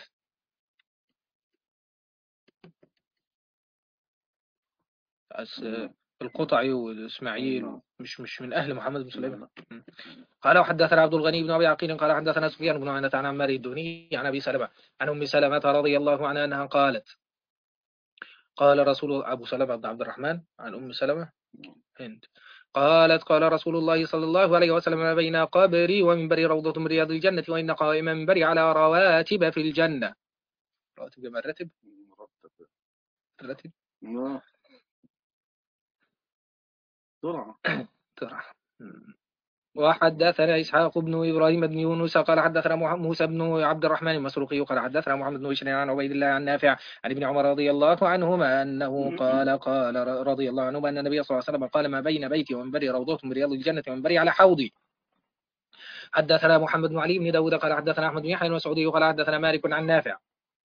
القطعي والإسماعيل مش مش من أهل محمد بن سليمان. قال وحدثنا عبد الغني بن أبي عقيل قال حدثنا سفيان بن عيينة عن عمار الدهني عن أبي سلمة عن أم سلمة رضي الله عنها أنها قالت قال رسول أبو سلمة بن عبد الرحمن عن أم سلمة هند قالت قال رسول الله صلى الله عليه وسلم ما بين قبري ومنبري روضة من رياض الجنة وإن قائم منبري على رواتب في الجنة. رواتب جمع رتب رتب ترعة ترعة. وحدثنا إسحاق بن إبراهيم بن يونس قال حدثنا موسى بن عبد الرحمن المسروقي قال حدثنا محمد بن بشير عن عبيد الله عن نافع عن ابن عمر رضي الله عنهما أنه قال قال رضي الله عنهما أن النبي صلى الله عليه وسلم قال ما بين بيتي ومنبري روضة من رياض الجنة ومنبري على حوضي. حدثنا محمد بن علي بن داود قال حدثنا أحمد بن يحيى المسعودي قال حدثنا مالك عن نافع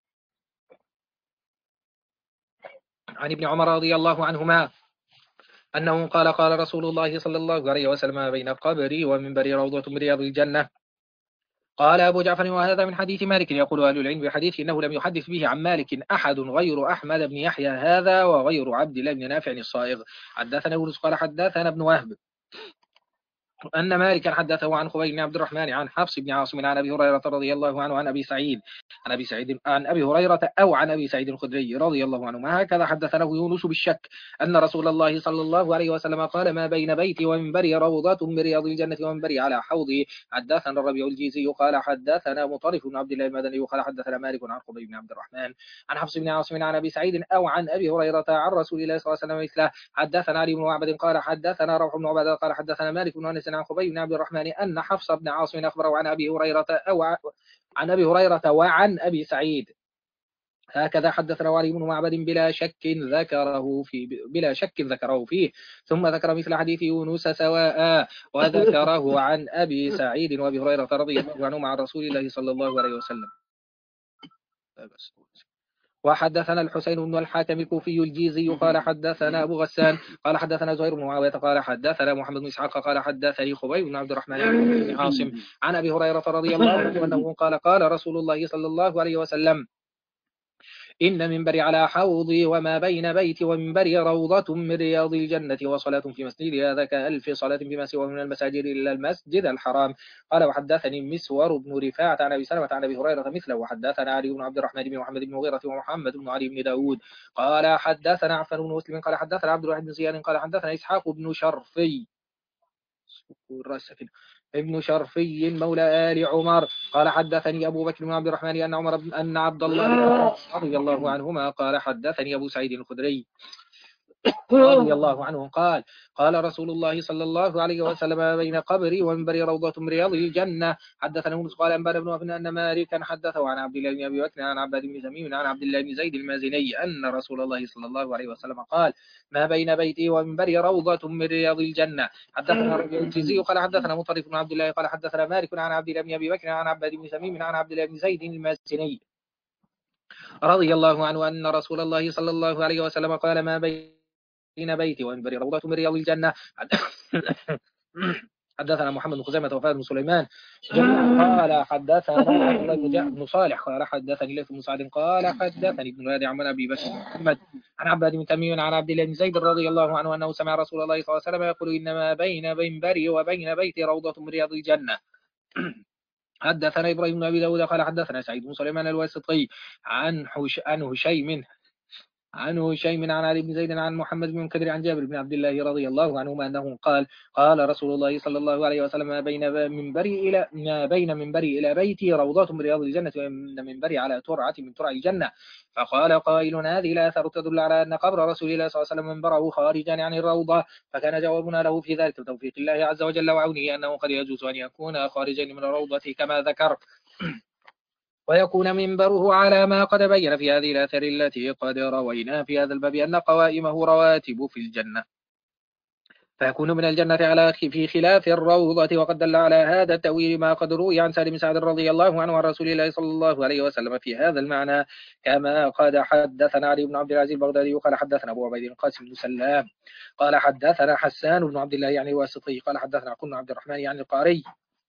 عن ابن عمر رضي الله عنهما أنه قال قال رسول الله صلى الله عليه وسلم بين قبري ومنبري روضة من رياض الجنة. قال أبو جعفر وهذا من حديث مالك يقول أهل العلم بحديث إنه لم يحدث به عن مالك أحد غير أحمد بن يحيى هذا وغير عبد الله بن نافع الصائغ. حدثنا يونس قال حدثنا ابن وهب أن مالكا حدثه عن خبيب بن عبد الرحمن عن حفص بن عاصم عن أبي هريرة رضي الله عنه عن أبي سعيد عن أبي سعيد عن أبي هريرة أو عن أبي سعيد الخدري رضي الله عنه ما هكذا حدثنا يونس بالشك أن رسول الله صلى الله عليه وسلم قال ما بين بيتي ومنبري روضة من رياض الجنة ومنبري على حوضي. حدثنا الربيع الجيزي قال حدثنا مطرف بن عبد الله المدني قال حدثنا مالك عن خبيب بن عبد الرحمن عن حفص بن عاصم عن أبي سعيد أو عن أبي هريرة عن رسول الله صلى الله عليه وسلم مثله. حدثنا علي بن معبد قال حدثنا روح بن عبادة قال حدثنا مالك بن أنس عن خبيب بن عبد الرحمن أن حفص بن عاصم أخبره عن أبي هريرة أو عن أبي هريرة وعن أبي سعيد. هكذا حدثنا علي بن معبد بلا شك ذكره في بلا شك ذكره فيه ثم ذكر مثل حديث يونس سواء وذكره عن أبي سعيد وأبي هريرة رضي الله عنهم عن رسول الله صلى الله عليه وسلم. وحدثنا الحسين بن الحاكم الكوفي الجيزي قال حدثنا أبو غسان قال حدثنا زهير بن معاوية قال حدثنا محمد بن إسحاق قال حدثني خبيب بن عبد الرحمن بن عاصم عن أبي هريرة رضي الله عنه أنه قال قال رسول الله صلى الله عليه وسلم إن منبري على حوضي وما بين بيتي ومنبري روضة من رياض الجنة وصلاة في مسجدي هذا كألف صلاة فيما سوى من المساجد إلا المسجد الحرام. قال وحدثني مسور بن رفاعة عن أبي سلمة عن أبي هريرة مثله. وحدثنا علي بن عبد الرحمن بن محمد بن مغيرة ومحمد بن علي بن داود قال حدثنا عفان بن مسلم قال حدثنا عبد الواحد بن زياد قال حدثنا إسحاق بن شرفي السفينة. ابن شرفي مولى آل عمر قال حدثني أبو بكر بن عبد الرحمن أن عمر بن أن عبد الله رضي الله عنهما قال حدثني أبو سعيد الخدري رضي الله عنه قال قال رسول الله صلى الله عليه وسلم بين قبري ومنبري روضة من رياض الجنة. حدثنا يونس قال أنبأنا ابن وهب أن مالكا حدثه عن عبد الله بن أبي بكر عن عباد بن تميم عن عبد الله بن زيد المازني أن رسول الله صلى الله عليه وسلم قال ما بين بيتي ومنبري روضة من رياض الجنة. حدثنا ربيع الجزي قال حدثنا مطرف بن عبد الله قال حدثنا مالك عن عبد الله بن أبي بكر عن عباد بن تميم عن عبد الله بن زيد المازني رضي الله عنه أن رسول الله صلى الله عليه وسلم قال ما بين بين بيتي ومنبري روضة من رياض الجنة. حدثنا محمد بن خزيمة وفاد بن سليمان قال حدثنا بن صالح قال حدثني ليث بن سعد قال حدثني ابن وادي عن ابي بكر محمد عن عباد بن تميم عن عبد الله بن زيد رضي الله عنه انه سمع رسول الله صلى الله عليه وسلم يقول انما بين منبري وبين بيتي روضة من رياض الجنة. حدثنا ابراهيم بن ابي داود قال حدثنا سعيد بن سليمان الواسطي عن حش عن هشيم عن هشيم عن علي بن زيد عن محمد بن منكدر عن جابر بن عبد الله رضي الله عنهما أنه قال قال رسول الله صلى الله عليه وسلم ما بين منبري إلى ما بين منبري إلى بيتي روضة من رياض الجنة ومن منبري على ترعة من ترع الجنة. فقال قائل هذه الآثار تدل على أن قبر رسول الله صلى الله عليه وسلم منبره خارجا عن الروضة. فكان جوابنا له في ذلك بتوفيق الله عز وجل وعونه أنه قد يجوز أن يكون خارجا من الروضة كما ذكر ويكون منبره على ما قد بين في هذه الآثار التي قد روينا في هذا الباب أن قوائمه رواتب في الجنة فيكون من الجنة على في خلاف الروضة. وقد دل على هذا التأويل ما قد روي عن سالم سعد رضي الله عنه عن رسول الله صلى الله عليه وسلم في هذا المعنى كما قد حدثنا علي بن عبد العزيز البغدادي قال حدثنا أبو عبيد القاسم بن سلام قال حدثنا حسان بن عبد الله يعني الواسطي قال حدثنا كن عبد الرحمن يعني القاري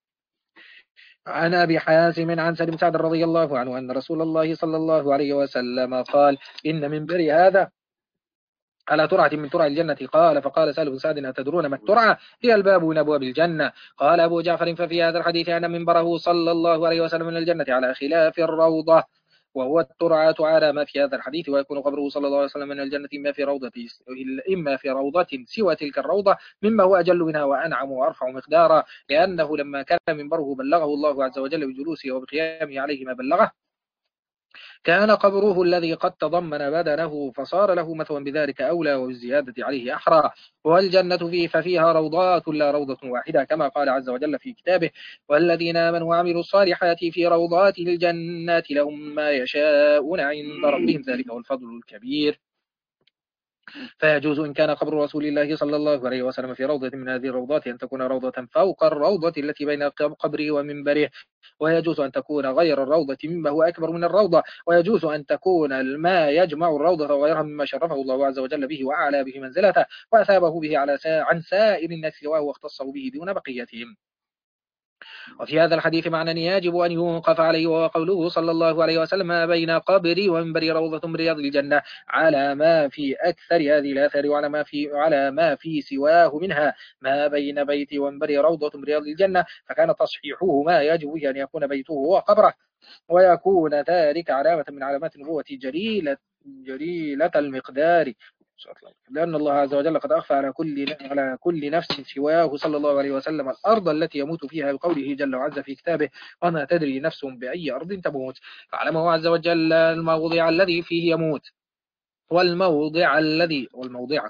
عن أبي حازم عن سالم سعد رضي الله عنه أن رسول الله صلى الله عليه وسلم قال إن منبري هذا على ترعة من ترع الجنة. قال فقال سالم سعد أتدرون ما الترعة؟ هي الباب من أبواب الجنة. قال أبو جعفر ففي هذا الحديث أن منبره صلى الله عليه وسلم من الجنة على خلاف الروضة وهو الترعة على ما في هذا الحديث ويكون قبره صلى الله عليه وسلم من الجنة إما في روضة إما في روضة سوى تلك الروضة مما هو أجل منها وأنعم وأرفع مقدارا لأنه لما كان منبره بلغه الله عز وجل بجلوسه وبقيامه عليه ما بلغه كان قبره الذي قد تضمن بدنه فصار له مثوى بذلك أولى وبالزيادة عليه أحرى. والجنة فيه ففيها روضات لا روضة واحدة كما قال عز وجل في كتابه والذين آمنوا وعملوا الصالحات في روضات الجنات لهم ما يشاءون عند ربهم ذلك هو الفضل الكبير. فيجوز إن كان قبر رسول الله صلى الله عليه وسلم في روضة من هذه الروضات أن تكون روضة فوق الروضة التي بين قبره ومنبره ويجوز أن تكون غير الروضة مما هو أكبر من الروضة ويجوز أن تكون ما يجمع الروضة وغيرها مما شرفه الله عز وجل به وأعلى به منزلته وأثابه به على سا عن سائر الناس سواه واختصه به دون بقيتهم. وفي هذا الحديث معنى يجب أن يوقف عليه وهو قوله صلى الله عليه وسلم ما بين قبري ومنبري روضة من رياض الجنة على ما في أكثر هذه الآثار وعلى ما في على ما في سواه منها ما بين بيتي ومنبري روضة من رياض الجنة. فكان تصحيحه ما يجب أن يكون بيته هو قبره ويكون ذلك علامة من علامات النبوة جليلة جليلة المقدار لأن الله عز وجل قد أخفى على كل على كل نفس سواه صلى الله عليه وسلم الأرض التي يموت فيها بقوله جل وعز في كتابه وما تدري نفس بأي أرض تموت. فعلمه عز وجل الموضع الذي فيه يموت والموضع الذي والموضع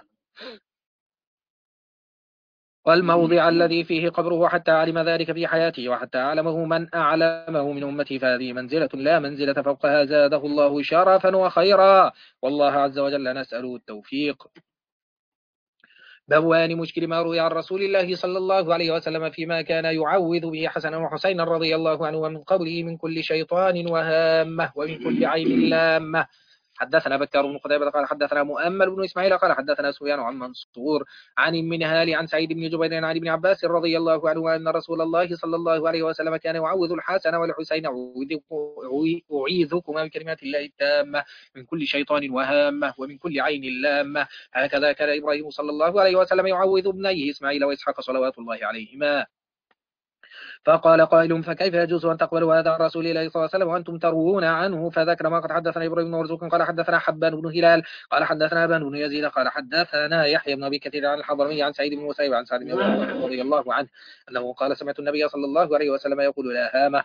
والموضع الذي فيه قبره حتى علم ذلك في حياته وحتى علمه من أعلمه من أمته فهذه منزلة لا منزلة فوقها زاده الله شرفا وخيرا والله عز وجل نسأله التوفيق. بوان مشكل ما روي عن رسول الله صلى الله عليه وسلم فيما كان يعوذ به حسن وحسين رضي الله عنه ومن قبله من كل شيطان وهامة ومن كل عين لامة. حدثنا بكر بن قتيبة قال حدثنا مؤمل بن إسماعيل قال حدثنا سفيان عن منصور عن المنهال عن سعيد بن جبير عن ابن عباس رضي الله عنه أن رسول الله صلى الله عليه وسلم كان يعوذ الحسن والحسين أعيذكما بكلمات الله التامة من كل شيطان وهامة ومن كل عين لامة. هكذا كان إبراهيم صلى الله عليه وسلم يعوذ ابنيه إسماعيل وإسحاق صلوات الله عليهما. فقال قائل فكيف يجوز أن تقبلوا هذا عن رسول الله صلى الله عليه وسلم وأنتم تروون عنه؟ فذكر ما قد حدثنا إبراهيم بن مرزوق قال حدثنا حبان بن هلال قال حدثنا بن بن يزيد قال حدثنا يحيى بن أبي كثير عن الحضرمي عن سعيد بن مسيب عن سعد بن رضي الله عنه أنه قال سمعت النبي صلى الله عليه وسلم يقول لا هامة.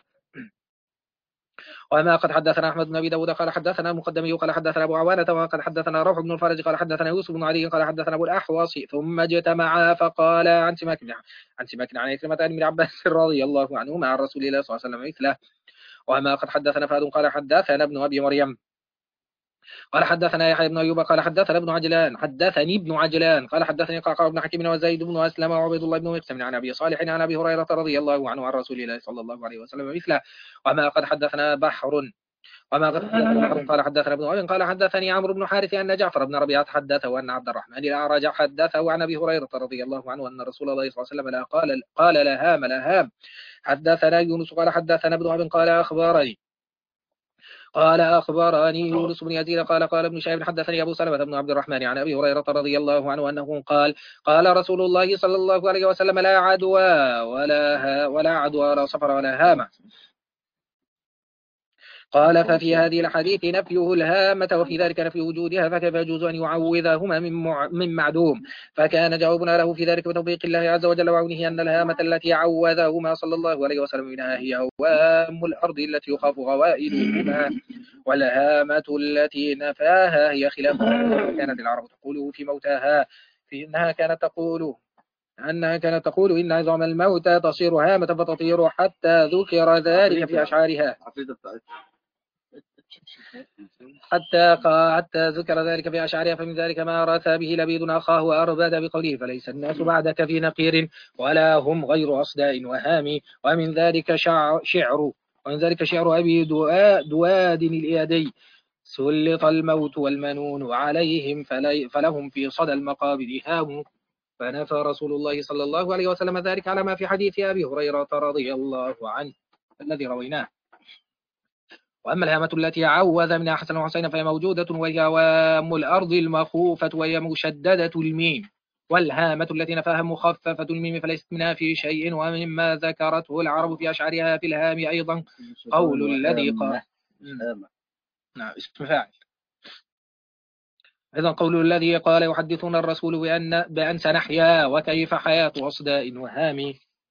وما قد حدثنا أحمد بن أبي داود قال حدثنا مقدمي قال حدثنا أبو عوانة وقد حدثنا روح بن الفرج قال حدثنا يوسف بن علي قال حدثنا أبو الأحوص ثم اجتمعا فقال عن سماك عن سماك عن عكرمة بن عباس رضي الله عنهما عن رسول الله صلى الله عليه وسلم مثله. وما قد حدثنا فهد قال حدثنا ابن أبي مريم قال حدثنا يحيى بن أيوب قال حدثنا ابن عجلان حدثني ابن عجلان قال حدثني قعقاع بن حكيم وزيد بن أسلم وعبيد الله بن مقسم عن أبي صالح عن أبي هريرة رضي الله عنه عن رسول الله صلى الله عليه وسلم مثله. وما قد حدثنا بحر وما قد حدثنا بحر قال حدثنا ابن عون قال حدثني عمرو بن حارث أن جعفر بن ربيعة حدثه وأن عبد الرحمن الأعرج حدثه عن أبي هريرة رضي الله عنه أن رسول الله صلى الله عليه وسلم لا قال قال لهام لهام. حدثنا يونس قال حدثنا ابن وهب قال أخبرني قال أخبرني يونس بن يزيد قال قال ابن شهاب حدثني أبو سلمة بن عبد الرحمن عن أبي هريرة رضي الله عنه أنه قال قال رسول الله صلى الله عليه وسلم لا عدوى ولا ها ولا عدوى ولا صفر ولا هامة. قال ففي هذه الحديث نفيه الهامة وفي ذلك نفي وجودها فكيف يجوز أن يعوذهما من مع من معدوم؟ فكان جوابنا له في ذلك بتوفيق الله عز وجل وعونه أن الهامة التي عوذهما صلى الله عليه وسلم منها هي هوام الأرض التي يخاف غوائلهما والهامة التي نفاها هي خلاف كانت العرب تقول في موتاها في إنها كانت تقول أنها كانت تقول إن عظام الموتى تصير هامة فتطير حتى ذكر ذلك في أشعارها حتى حتى ذكر ذلك في أشعارها. فمن ذلك ما رثى به لبيد أخاه وأربد بقوله فليس الناس بعدك في نقير ولا هم غير أصداء وهام. ومن ذلك شعر ومن ذلك شعر أبي دواد الإيادي سلط الموت والمنون عليهم فلهم في صدى المقابر هام. فنفى رسول الله صلى الله عليه وسلم ذلك على ما في حديث أبي هريرة رضي الله عنه الذي رويناه. وأما الهامة التي عوذ منها حسن وحسين فهي موجودة وهي هوام الأرض المخوفة وهي مشددة الميم. والهامة التي نفاها مخففة الميم فليست منها في شيء. ومما ذكرته العرب في أشعارها في الهام أيضا قول الذي قال نعم اسم فاعل أيضا قول الذي قال يحدثون الرسول بأن, بأن سنحيا وكيف حياة أصداء وهام.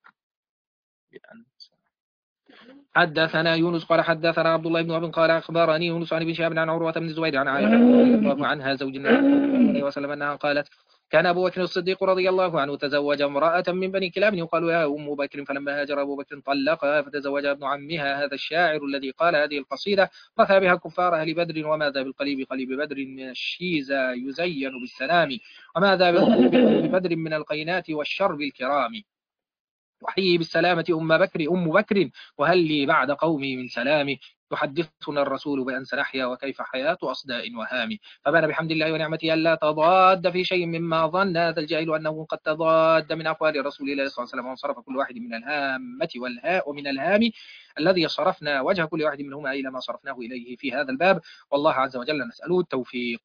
حدثنا يونس قال حدثنا عبد الله بن وهب قال أخبرني يونس عن ابن شهاب عن عروة بن الزبير عن عائشة رضي الله عنها زوج النبي صلى الله عليه وسلم أنها قالت كان أبو بكر الصديق رضي الله عنه تزوج امرأة من بني كلاب يقال يا أم بكر فلما هاجر أبو بكر طلقها فتزوج ابن عمها هذا الشاعر الذي قال هذه القصيدة رثى بها كفار أهل بدر وماذا بالقليب قليب بدر من الشيزة يزين بالسلام وماذا بالقليب بدر من القينات والشرب الكرام. وحيي بالسلامة أم بكر أم بكر وهل لي بعد قومي من سلامي يحدثنا الرسول بأن سنحيا وكيف حياة أصداء وهام. فبان بحمد الله ونعمته ألا تضاد في شيء مما ظن هذا الجاهل أنه قد تضاد من أقوال رسول الله صلى الله عليه وسلم وانصرف كل واحد من الهامة والهاء ومن الهام الذي صرفنا وجه كل واحد منهما إلى ما صرفناه إليه في هذا الباب والله عز وجل نسأله التوفيق.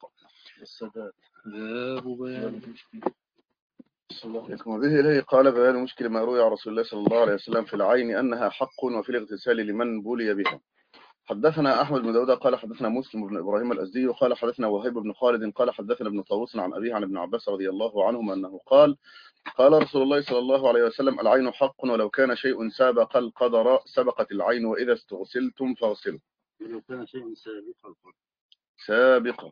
وبه إليه قال بيان مشكل ما روي عن رسول الله صلى الله عليه وسلم في العين أنها حق وفي الاغتسال لمن بلي بها. حدثنا أحمد بن داود قال حدثنا مسلم بن إبراهيم الأزدي قال حدثنا وهيب بن خالد قال حدثنا ابن طاووس عن أبيه عن ابن عباس رضي الله عنهما أنه قال قال رسول الله صلى الله عليه وسلم العين حق ولو كان شيء سابق القدر سبقت العين وإذا استغسلتم فاغسلوا. ولو كان شيء سابق سابقا.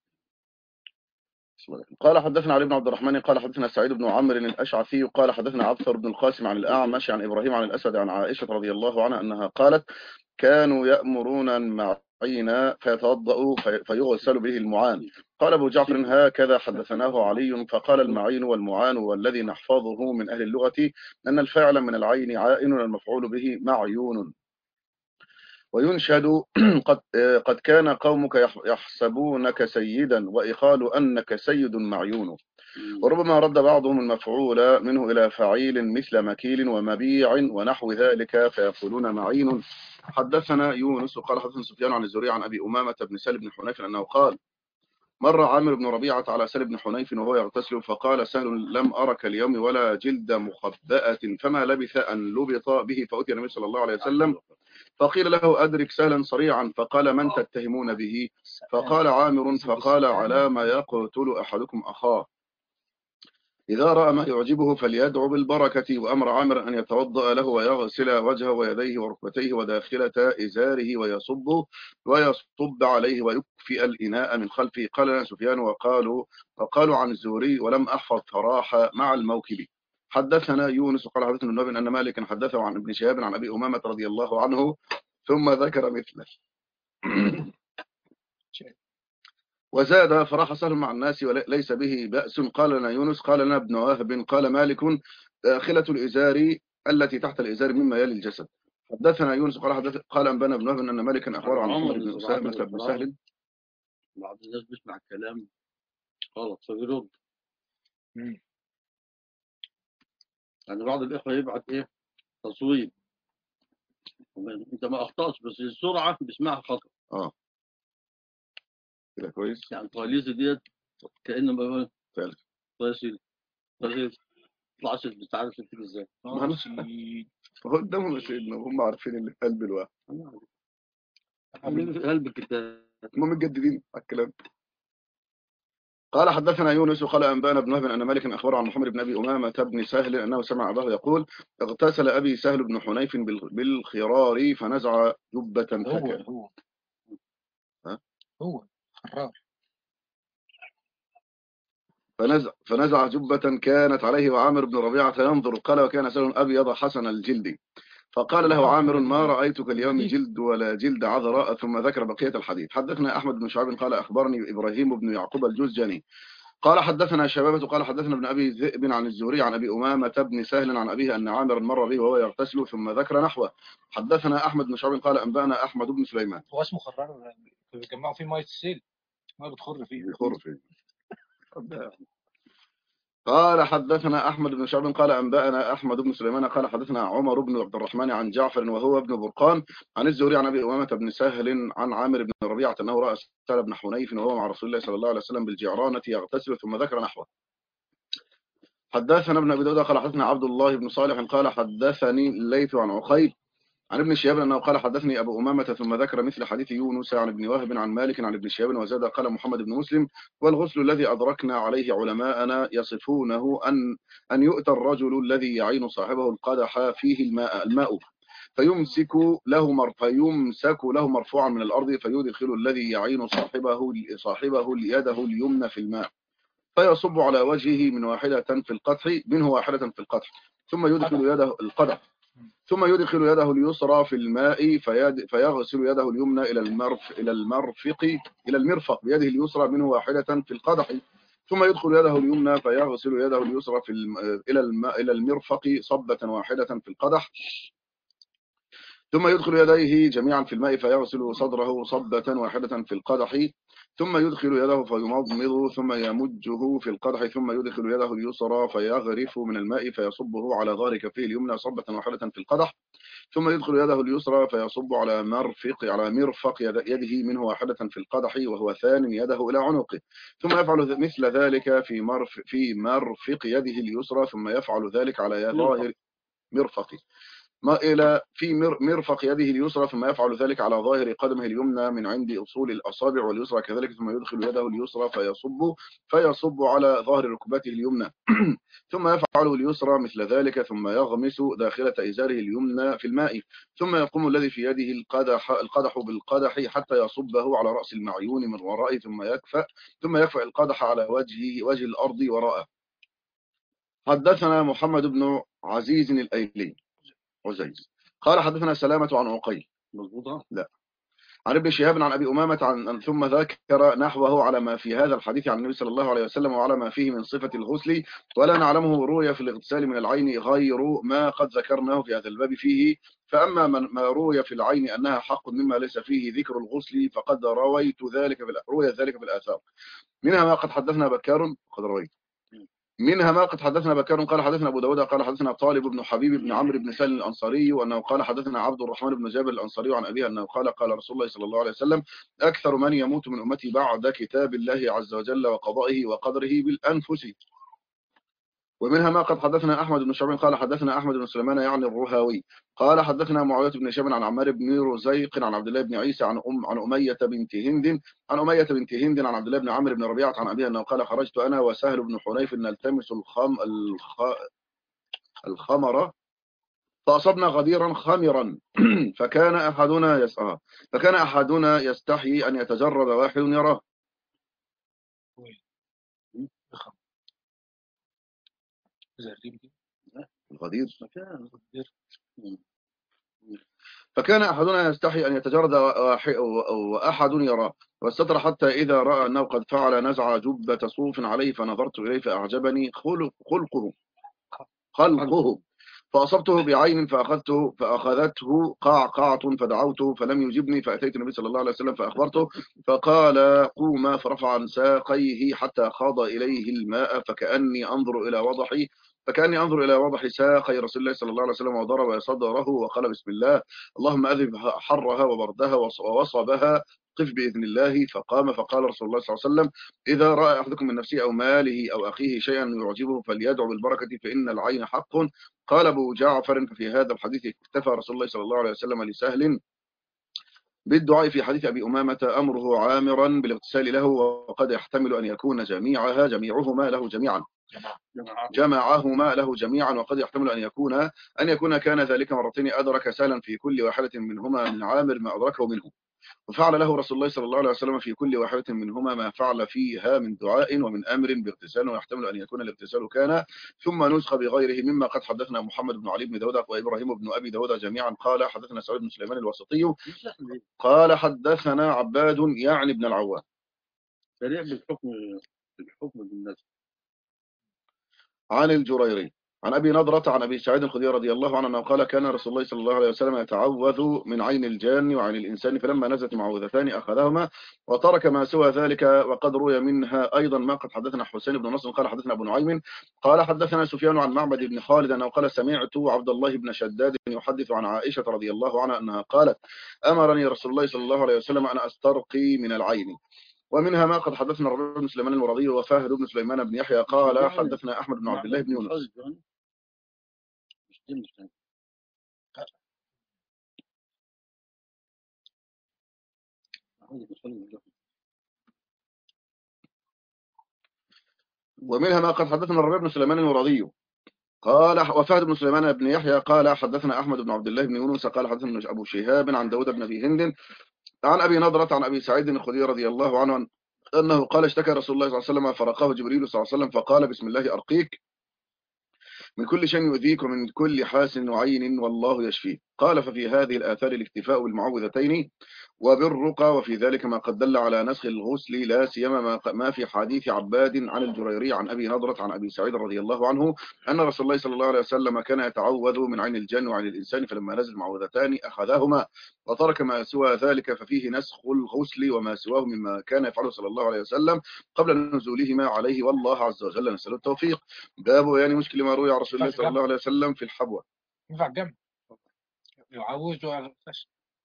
قال حدثنا علي بن عبد الرحمن قال حدثنا سعيد بن عمرو الأشعثي قال حدثنا عبثر بن القاسم عن الأعمش عن إبراهيم عن الأسد عن عائشة رضي الله عنها أنها قالت كانوا يأمرون المعين فيتوضأ فيغسل به المعان. قال أبو جعفر هكذا حدثناه علي فقال المعين والمعان والذي نحفظه من أهل اللغة أن الفاعل من العين عائن والمفعول به معيون. وينشد قد, قد كان قومك يحسبونك سيدا وإخال أنك سيد معيون. وربما رد بعضهم المفعول منه إلى فعيل مثل مكيل ومبيع ونحو ذلك فيقولون معين. حدثنا يونس قال حدثنا سفيان عن الزهري عن أبي أمامة بن سالم بن حنيف أنه قال مر عامر بن ربيعة على سهل بن حنيف وهو يغتسل فقال سهل لم أرك اليوم ولا جلد مخبأة، فما لبث أن لبط به فأتي النبي صلى الله عليه وسلم فقيل له أدرك سهلا صريعا، فقال من تتهمون به؟ فقال عامر فقال على ما يقتل أحدكم أخاه، إذا رأى ما يعجبه فليدعو بالبركة. وأمر عامر أن يتوضأ له ويغسل وجهه ويديه وركبتيه وداخلة إزاره ويصب ويصب عليه ويكفئ الإناء من خلفه. قال سفيان وقالوا وقالوا عن الزهري ولم أحفظ فراح مع الموكب. حدثنا يونس قال حدثنا النبي أن مالك حدثه عن ابن شهاب عن أبي أمامة رضي الله عنه ثم ذكر مثله. وزاد فراح سهل مع الناس وليس به بأس. قال لنا يونس قال لنا ابن وهب قال مالك داخلة الإزار التي تحت الإزار مما يلي الجسد. حدثنا يونس قال حدث قال أنبانا ابن وهب أن مالكا أخبر عن محمد بن أسامة بن سهل. بعض الناس بيسمع الكلام غلط فبيرد. يعني بعض الإخوة يبعت إيه تصويب، أنت ما أخطأش بس السرعة بيسمعها خطأ. اه كده كويس. يعني طواليزي ديت كأنه بقول ثالث طواليزي طواليزي طلعش مش عارف تكتب ازاي. هو قدامهم سيدنا وهم عارفين اللي في قلب الواحد. اللي في قلب الكتاب هم متجددين على الكلام. قال حدثنا يونس وقال أنبانا ابن وهب أن مالك أخبر عن محمد بن أبي أمامة بن سهل أنه سمع أباه يقول اغتسل أبي سهل بن حنيف بالخرار فنزع جبة فكان. هو ها؟ هو خرار فنزع, فنزع جبة كانت عليه وعامر بن ربيعة ينظر. قال وكان سهل أبيض حسن الجلد. فقال له عامر ما رأيتك اليوم جلد ولا جلد عذراء. ثم ذكر بقية الحديث. حدثنا أحمد بن شعب قال أخبرني إبراهيم بن يعقوب الجزجاني قال حدثنا شبابة قال حدثنا ابن أبي ذئب عن الزهري عن أبي أمامة بن سهل عن أبيه أن عامر مر به وهو يغتسل ثم ذكر نحوه. حدثنا أحمد بن شعب قال أنبأنا أحمد بن سليمان. هو اسمه خرار بيجمعوا فيه مية السيل ما بتخر فيه بيخر فيه. قال حدثنا أحمد بن شعب قال أنبأنا أحمد بن سليمان قال حدثنا عمر بن عبد الرحمن عن جعفر وهو ابن برقان عن الزهري عن أبي أمامة بن سهل عن عامر بن ربيعة أنه رأى سهل بن حنيف وهو مع رسول الله صلى الله عليه وسلم بالجعرانة يغتسل ثم ذكر نحوه. حدثنا ابن أبي داود قال حدثنا عبد الله بن صالح قال حدثني الليث عن عقيل عن ابن شهاب أنه قال حدثني أبو أمامة ثم ذكر مثل حديث يونس عن ابن وهب عن مالك عن ابن شهاب وزاد قال محمد بن مسلم والغسل الذي أدركنا عليه علماءنا يصفونه أن أن يؤتى الرجل الذي يعين صاحبه القدح فيه الماء الماء فيمسك له مر فيمسك له مرفوعا من الأرض فيدخل الذي يعين صاحبه صاحبه يده اليمنى في الماء فيصب على وجهه من واحدة في القدح منه واحدة في القدح ثم يدخل يده القدح ثم يدخل يده اليسرى في الماء فيد فيغسل يده اليمنى إلى المرف إلى المرفق إلى المرفق بيده اليسرى منه واحدة في القدح ثم يدخل يده اليمنى فيغسل يده اليسرى في الم... إلى الماء إلى المرفق صبة واحدة في القدح ثم يدخل يديه جميعا في الماء فيغسل صدره صبة واحدة في القدح ثم يدخل يده فيمضمض ثم يمجه في القدح ثم يدخل يده اليسرى فيغرف من الماء فيصبه على ظهر كفيه اليمنى صبة واحدة في القدح ثم يدخل يده اليسرى فيصب على مرفق على مرفق يده منه واحدة في القدح وهو ثان يده إلى عنقه ثم يفعل مثل ذلك في مرف في مرفق يده اليسرى ثم يفعل ذلك على ظاهر مرفقه ما إلى في مرفق يده اليسرى ثم يفعل ذلك على ظاهر قدمه اليمنى من عند أصول الأصابع واليسرى كذلك ثم يدخل يده اليسرى فيصب فيصب على ظهر ركبته اليمنى ثم يفعل اليسرى مثل ذلك ثم يغمس داخلة إزاره اليمنى في الماء ثم يقوم الذي في يده القدح القدح بالقدح حتى يصبه على رأس المعيون من ورائه ثم يكفأ ثم يكفأ القدح على وجهه وجه الأرض وراءه. حدثنا محمد بن عزيز الأيلي عزيز قال حدثنا سلامة عن عقيل مظبوطة لا عن ابن شهاب عن أبي أمامة عن ثم ذكر نحوه على ما في هذا الحديث عن النبي صلى الله عليه وسلم وعلى ما فيه من صفة الغسل ولا نعلمه روي في الاغتسال من العين غير ما قد ذكرناه في هذا الباب فيه فأما من ما روي في العين أنها حق مما ليس فيه ذكر الغسل فقد رويت ذلك في روي ذلك في الآثار منها ما قد حدثنا بكار قد رويت منها ما قد حدثنا بكر قال حدثنا أبو داود قال حدثنا طالب بن حبيب بن عمرو بن سالم الأنصاري وأنه قال حدثنا عبد الرحمن بن جابر الأنصاري عن أبيه أنه قال قال رسول الله صلى الله عليه وسلم أكثر من يموت من أمتي بعد كتاب الله عز وجل وقضائه وقدره بالأنفس. ومنها ما قد حدثنا أحمد بن شعب قال حدثنا أحمد بن سليمان يعني الرهاوي قال حدثنا معاوية بن هشام عن عمار بن رزيق عن عبد الله بن عيسى عن أم عن أمية بنت هند عن أمية بنت هند عن عبد الله بن عمرو بن ربيعة عن أبيه أنه قال خرجت أنا وسهل بن حنيف نلتمس الخم الخ... الخمر فأصبنا غديرا خمرا فكان أحدنا يسعى فكان أحدنا يستحي أن يتجرد واحد يراه. الغدير فكان أحدنا يستحي أن يتجرد وأحد يراه واستتر حتى إذا رأى أنه قد فعل نزع جبة صوف عليه فنظرت إليه فأعجبني خلق خلقه خلقه فأصبته بعين فأخذته فأخذته قعقعة فدعوته فلم يجبني فأتيت النبي صلى الله عليه وسلم فأخبرته فقال قوما فرفع عن ساقيه حتى خاض إليه الماء فكأني أنظر إلى وضحي فكأني أنظر إلى وضح ساقي رسول الله صلى الله عليه وسلم وضرب صدره وقال بسم الله اللهم أذب حرها وبردها ووصبها قف بإذن الله. فقام فقال رسول الله صلى الله عليه وسلم إذا رأى أحدكم من نفسه أو ماله أو أخيه شيئا يعجبه فليدعو بالبركة فإن العين حق. قال أبو جعفر ففي هذا الحديث اكتفى رسول الله صلى الله عليه وسلم لسهل بالدعاء في حديث أبي أمامة أمره عامرا بالاغتسال له وقد يحتمل أن يكون جميعها جميعهما له جميعا جمعهما له جميعا وقد يحتمل أن يكون أن يكون كان ذلك مرتين أدرك سهلا في كل واحدة منهما من عامر ما أدركه منه وفعل له رسول الله صلى الله عليه وسلم في كل واحدة منهما ما فعل فيها من دعاء ومن أمر باغتسال ويحتمل أن يكون الاغتسال كان ثم نسخ بغيره مما قد حدثنا محمد بن علي بن داود وإبراهيم بن أبي داود جميعا قال حدثنا سعيد بن سليمان الوسطي قال حدثنا عباد يعني بن العوام سريع بالحكم بالحكم بالنسب عن الجريري عن أبي نضرة عن أبي سعيد الخدري رضي الله عنه أنه قال كان رسول الله صلى الله عليه وسلم يتعوذ من عين الجان وعين الإنسان فلما نزلت معوذتان أخذهما وترك ما سوى ذلك. وقد روي منها أيضا ما قد حدثنا حسين بن نصر قال حدثنا أبو نعيم قال حدثنا سفيان عن معبد بن خالد أنه قال سمعت عبد الله بن شداد يحدث عن عائشة رضي الله عنها أنها قالت أمرني رسول الله صلى الله عليه وسلم أن أسترقي من العين. ومنها ما قد حدثنا الربيع بن سليمان المرضي وفهد بن سليمان بن يحيى قال حدثنا أحمد بن عبد الله بن يونس ومنها ما قد حدثنا الربيع بن سليمان المرضي قال وفهد بن سليمان بن يحيى قال حدثنا أحمد بن عبد الله بن يونس قال حدثنا أبو شهاب عن داود بن أبي هند عن أبي نضرة عن أبي سعيد الخدري رضي الله عنه أنه قال اشتكى رسول الله صلى الله عليه وسلم فرقاه جبريل صلى الله عليه وسلم فقال بسم الله أرقيك من كل شيء يؤذيك ومن كل حاسن وعين والله يشفيه. قال ففي هذه الآثار الاكتفاء بالمعوذتين وبالرقى وفي ذلك ما قد دل على نسخ الغسل لا سيما ما في حديث عباد عن الجريري عن أبي نضرة عن أبي سعيد رضي الله عنه أن رسول الله صلى الله عليه وسلم كان يتعوذ من عين الجن وعين الإنسان فلما نزل معوذتان أخذاهما وترك ما سوى ذلك ففيه نسخ الغسل وما سواه مما كان يفعله صلى الله عليه وسلم قبل نزولهما عليه والله عز وجل نسأل التوفيق. باب يعني مشكل ما روي عن رسول الله صلى الله عليه وسلم في الحبوة ينفع جنب يعوز على الفشل.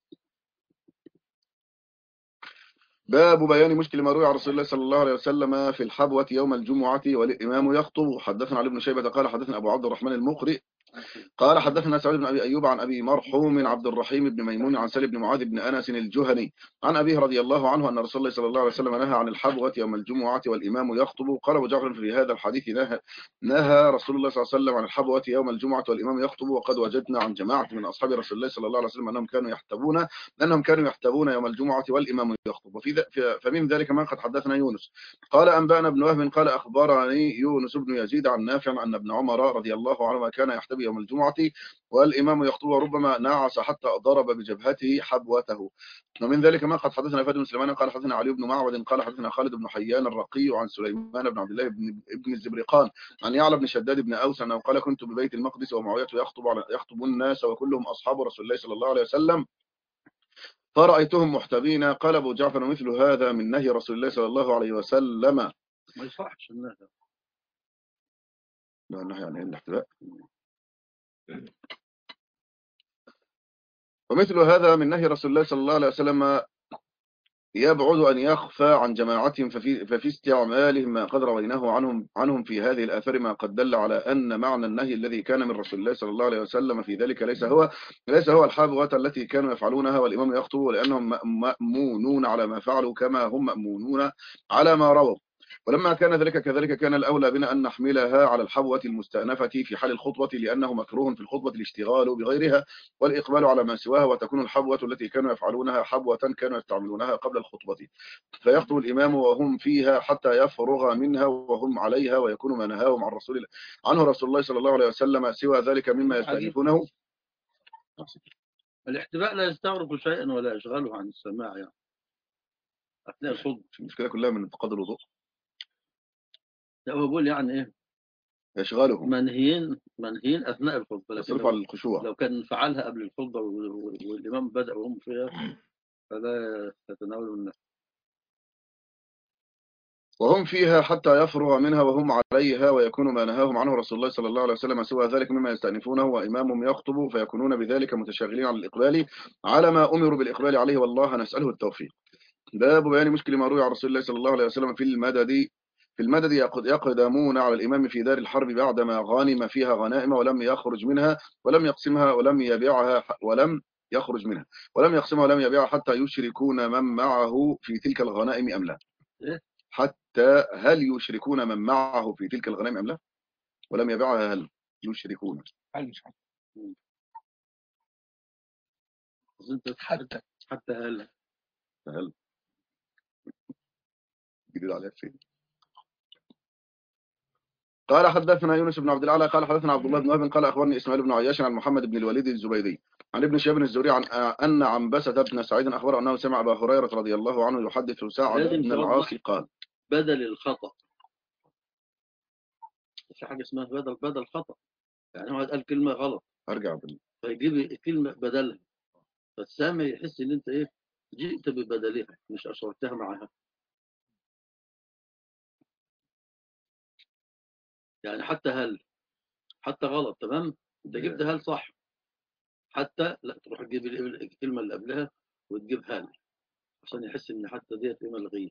باب بيان مشكل ما روي عن رسول الله صلى الله عليه وسلم في الحبوة يوم الجمعة والإمام يخطب. حدثنا علي بن شيبة قال حدثنا أبو عبد الرحمن المقرئ قال حدثنا سعيد بن أبي أيوب عن أبي مرحوم عبد الرحيم بن ميمون عن سالم بن معاذ بن أنس الجهني عن أبيه رضي الله عنه أن رسول الله صلى الله عليه وسلم نهى عن الحبوة يوم الجمعة والإمام يخطب. قال أبو جعفر في هذا الحديث نهى نهى رسول الله صلى الله عليه وسلم عن الحبوة يوم الجمعة والإمام يخطب وقد وجدنا عن جماعة من أصحاب رسول الله صلى الله عليه وسلم أنهم كانوا يحتبون أنهم كانوا يحتبون يوم الجمعة والإمام يخطب. وفي فمن ذلك ما قد حدثنا يونس قال أنبأنا ابن وهب قال أخبرني يونس بن يزيد عن نافع أن ابن عمر رضي الله عنهما كان يحتبي يوم الجمعة والإمام يخطب وربما نعس حتى ضرب بجبهته حبوته. ومن ذلك ما قد حدثنا فهد بن سليمان قال حدثنا علي بن معبد قال حدثنا خالد بن حيان الرقي عن سليمان بن عبد الله بن ابن الزبرقان عن يعلى بن شداد بن أوس أنه قال كنت ببيت المقدس ومعاوية يخطب على يخطب الناس وكلهم أصحاب رسول الله صلى الله عليه وسلم فرأيتهم محتبين. قال أبو جعفر مثل هذا من نهي رسول الله صلى الله عليه وسلم ما يصحش النهي لا النهي عن الاحتواء. ومثل هذا من نهي رسول الله صلى الله عليه وسلم يبعد أن يخفى عن جماعتهم، ففي, ففي استعمالهم ما قد رويناه عنهم عنهم في هذه الآثار ما قد دل على أن معنى النهي الذي كان من رسول الله صلى الله عليه وسلم في ذلك ليس هو ليس هو الحابوة التي كانوا يفعلونها والإمام يخطب، ولأنهم مأمونون على ما فعلوا كما هم مأمونون على ما رووا. ولما كان ذلك كذلك كان الأولى بنا أن نحملها على الحبوة المستأنفة في حال الخطبة، لأنه مكروه في الخطبة الاشتغال بغيرها والإقبال على ما سواها، وتكون الحبوة التي كانوا يفعلونها حبوة كانوا يستعملونها قبل الخطبة، فيخطب الإمام وهم فيها حتى يفرغ منها وهم عليها، ويكون ما نهاهم عن رسول الله عنه رسول الله صلى الله عليه وسلم سوى ذلك مما يستأنفونه. الاحتواء لا يستغرق شيئا ولا يشغله عن السماع يعني أثناء الخطبة. المشكلة كلها من انتقاد الوضوء. لا هو بيقول يعني إيه يشغلهم منهيين منهيين أثناء الخطبة، لكن يصرف لو, على الخشوع. لو كان فعلها قبل الخطبة والإمام بدأ وهم فيها فلا يتناولوا الناس. وهم فيها حتى يفرغ منها وهم عليها، ويكون ما نهاهم عنه رسول الله صلى الله عليه وسلم سوى ذلك مما يستأنفونه وإمامهم يخطب، فيكونون بذلك متشاغلين عن الإقبال على ما أمروا بالإقبال عليه، والله نسأله التوفيق. باب بيان مشكل ما روي عن رسول الله صلى الله عليه وسلم في المدد في المدد يقدمون على الإمام في دار الحرب بعدما غانم فيها غنائم ولم يخرج منها ولم يقسمها ولم يبيعها ولم يخرج منها ولم يقسمها ولم يبيعها حتى يشركون من معه في تلك الغنائم أم لا. حتى هل يشركون من معه في تلك الغنائم أم لا؟ ولم يبيعها هل يشركون حتى حتى هل هل جديد عليها فين؟ قال حدثنا يونس بن عبد الأعلى قال حدثنا عبد الله بن وهب قال أخبرني إسماعيل بن عياش عن محمد بن الوليد الزبيدي عن ابن شهاب الزهري عن أن عنبسة بن سعيد أخبر أنه سمع أبا هريرة رضي الله عنه يحدث سعد بن العاص قال بدل الخطأ. في حاجة اسمها بدل بدل خطأ، يعني هو قال كلمة غلط أرجع بال... فيجيب كلمة بدلها، فالسامع يحس إن أنت إيه جئت ببدلها مش أشرتها معها. يعني حتى هل حتى غلط تمام، أنت جبت هل صح، حتى لا تروح تجيب الكلمة اللي قبلها وتجيب هل عشان يحس إن حتى ديت إيه ملغية.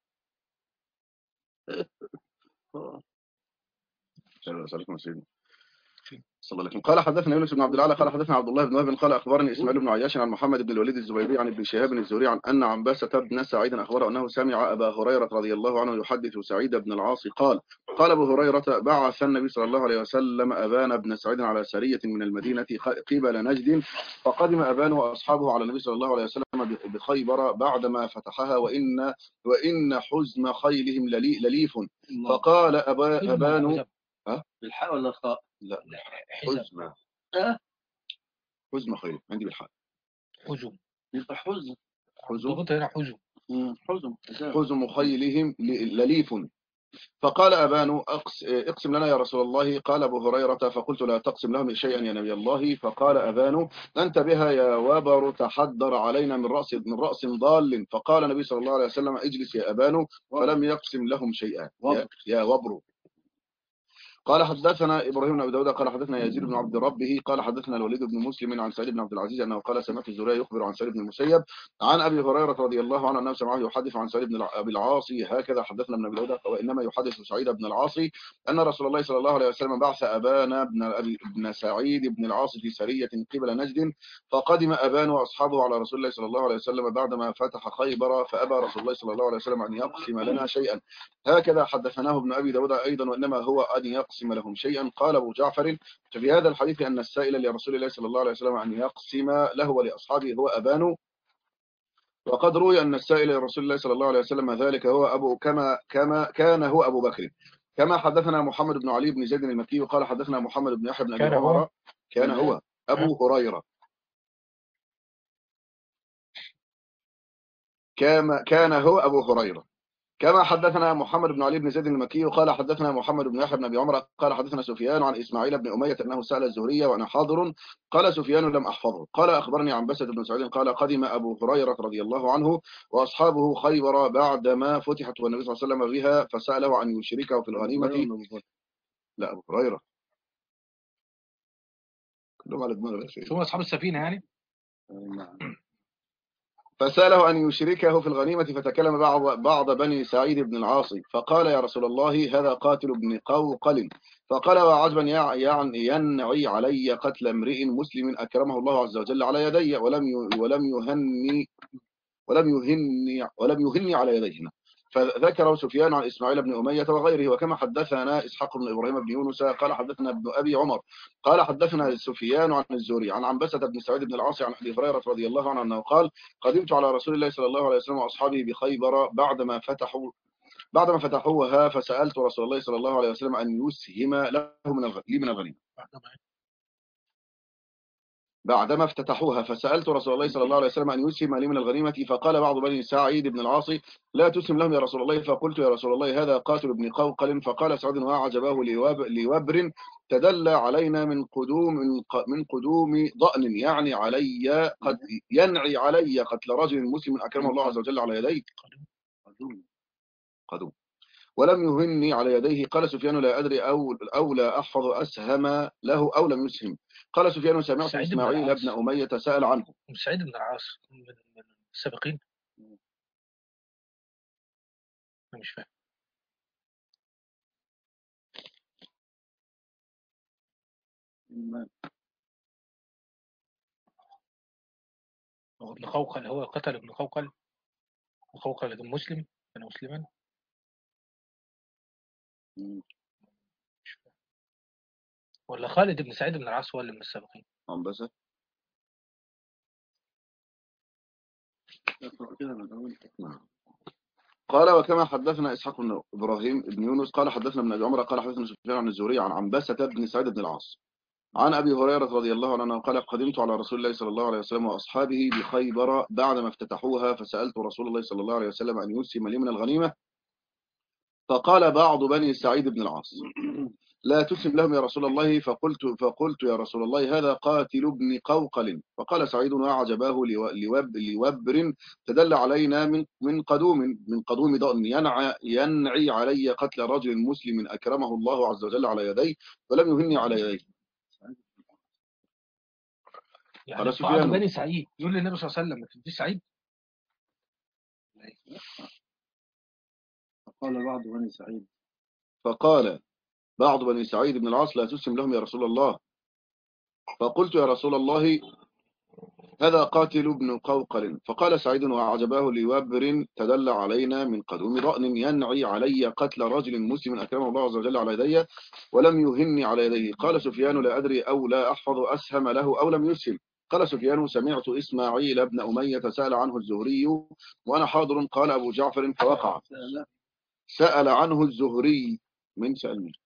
عليكم سيدنا صلى الله عليه وسلم. قال حدثنا يونس بن عبد الأعلى قال حدثنا عبد الله بن وهب قال أخبرني إسماعيل بن عياش عن محمد بن الوليد الزبيدي عن ابن شهاب الزهري عن أن عنبسة بن سعيد أخبر أنه سمع أبا هريرة رضي الله عنه يحدث سعيد بن العاص قال قال أبو هريرة بعث النبي صلى الله عليه وسلم أبان بن سعيد على سرية من المدينة قبل نجد، فقدم أبان وأصحابه على النبي صلى الله عليه وسلم بخيبر بعدما فتحها وإن وإن حزم خيلهم لليف، فقال أبا أبان ها بالحاء ولا الخاء؟ لا حزم أه؟ حزم خيل عندي بالحاء حزم يبقى حزم حزم حزم حزم حزم خيلهم لليف، فقال أبان اقسم لنا يا رسول الله. قال أبو هريرة فقلت لا تقسم لهم شيئا يا نبي الله. فقال أبان أنت بها يا وبر تحدر علينا من رأس من رأس ضال. فقال النبي صلى الله عليه وسلم اجلس يا أبان، فلم يقسم لهم شيئا يا, يا وبر. قال حدثنا إبراهيم بن أبي داود قال حدثنا يزيد بن عبد ربه قال حدثنا الوليد بن مسلم عن سعيد بن عبد العزيز أنه قال سمعت الزهري يخبر عن سعيد بن المسيب عن أبي هريرة رضي الله عنه أنه سمعه يحدث عن سعيد بن أبي العاص هكذا حدثنا ابن أبي داود وإنما يحدث سعيد بن العاص أن رسول الله صلى الله عليه وسلم بعث أبان بن أبي بن سعيد بن العاص في سرية قبل نجد، فقدم أبان وأصحابه على رسول الله صلى الله عليه وسلم بعدما فتح خيبر، فأبى رسول الله صلى الله عليه وسلم أن يقسم لنا شيئا. هكذا حدثناه ابن أبي داود أيضا وإنما هو أن يقسم لهم شيئا. قال أبو جعفر ففي هذا الحديث أن السائل لرسول الله صلى الله عليه وسلم أن يقسم له ولأصحابه هو أبان، وقد روي أن السائل لرسول الله صلى الله عليه وسلم ذلك هو أبو كما كما كان هو أبو بكر. كما حدثنا محمد بن علي بن زيد المكي قال حدثنا محمد بن يحيى بن أبي عمر كان هو أبو هريرة كما كان هو أبو هريرة. كما حدثنا محمد بن علي بن زيد المكي قال حدثنا محمد بن يحيى بن ابي عمر قال حدثنا سفيان عن اسماعيل بن اميه انه سال الزهري وانا حاضر قال سفيان لم احفظه قال اخبرني عنبسة بن سعيد قال قدم ابو هريره رضي الله عنه واصحابه خيبر بعدما فتحت والنبي صلى الله عليه وسلم بها، فساله عن يشركه في الغنيمه لا أبو هريرة كلهم على دماغ الأخير. هم أصحاب السفينة يعني. نعم. فسأله أن يشركه في الغنيمة، فتكلم بعض بعض بني سعيد بن العاص فقال يا رسول الله هذا قاتل ابن قوقل. فقال وعجبا يعني ينعي علي قتل امرئ مسلم أكرمه الله عز وجل على يدي ولم ولم يهني ولم يهني ولم يهني على يديهما. فذكره سفيان عن إسماعيل بن أمية وغيره. وكما حدثنا إسحاق بن إبراهيم بن يونس قال حدثنا ابن أبي عمر قال حدثنا سفيان عن الزهري عن عنبسة بن سعيد بن العاص عن أبي هريرة رضي الله عنه أنه قال قدمت على رسول الله صلى الله عليه وسلم وأصحابه بخيبر بعدما فتحوا بعدما فتحوها فسألت رسول الله صلى الله عليه وسلم أن يسهم له من لي من الغنيمة. بعدما افتتحوها فسألت رسول الله صلى الله عليه وسلم أن يسهم لي من الغنيمة. فقال بعض بني سعيد بن العاص لا تسهم لهم يا رسول الله. فقلت يا رسول الله هذا قاتل ابن قوقل. فقال سعد وأعجبه لوب لوبر تدلى علينا من قدوم من قدوم ضأن يعني علي قد ينعي علي قتل رجل مسلم أكرمه الله عز وجل على يديه قدوم قدوم ولم يهني على يديه. قال سفيان لا أدري أو, أو لا أحفظ أسهم له أو لم يسهم. قال سفيان سمعت إسماعيل بن أمية سأل عنه. سعيد بن العاص من السابقين. أنا مش فاهم. هو ابن قوقل هو قتل ابن قوقل وقوقل ابن مسلم كان مسلما. ولا خالد بن سعيد بن العاص هو اللي من السابقين. عنبسة قال وكما حدثنا إسحاق بن إبراهيم بن يونس قال حدثنا ابن أبي عمر قال حدثنا سفيان عن الزهري عن عنبسة بن سعيد بن العاص عن أبي هريرة رضي الله عنه قال قدمت على رسول الله صلى الله عليه وسلم وأصحابه بخيبر بعدما افتتحوها فسألت رسول الله صلى الله عليه وسلم أن يسهم لي من الغنيمة. فقال بعض بني سعيد بن العاص لا تسهم لهم يا رسول الله. فقلت فقلت يا رسول الله هذا قاتل ابن قوقل. فقال سعيد وأعجبه لوب لوبر تدل علينا من من قدوم من قدوم ضأن ينعي ينعي علي قتل رجل مسلم أكرمه الله عز وجل على يديه ولم يهني على يديه. يعني بعض بني سعيد يقول للنبي صلى الله عليه وسلم ما تديش سعيد. فقال بعض بني سعيد فقال بعض بني سعيد بن العاص لا تسهم لهم يا رسول الله. فقلت يا رسول الله هذا قاتل ابن قوقل. فقال سعيد وأعجباه لوبر تدل علينا من قدوم ضأن ينعي علي قتل رجل مسلم أكرمه الله عز وجل على يدي ولم يهني على يديه. قال سفيان لا أدري أو لا أحفظ أسهم له أو لم يسهم. قال سفيان سمعت إسماعيل بن أمية سأل عنه الزهري وأنا حاضر. قال أبو جعفر فوقع. سأل عنه الزهري من سأل منه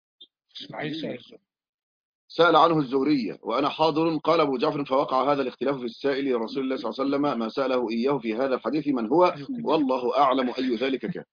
سأل عنه الزهري وأنا حاضر. قال أبو جعفر فوقع هذا الاختلاف في السائل لرسول الله صلى الله عليه وسلم ما سأله إياه في هذا الحديث من هو والله أعلم أي ذلك كان.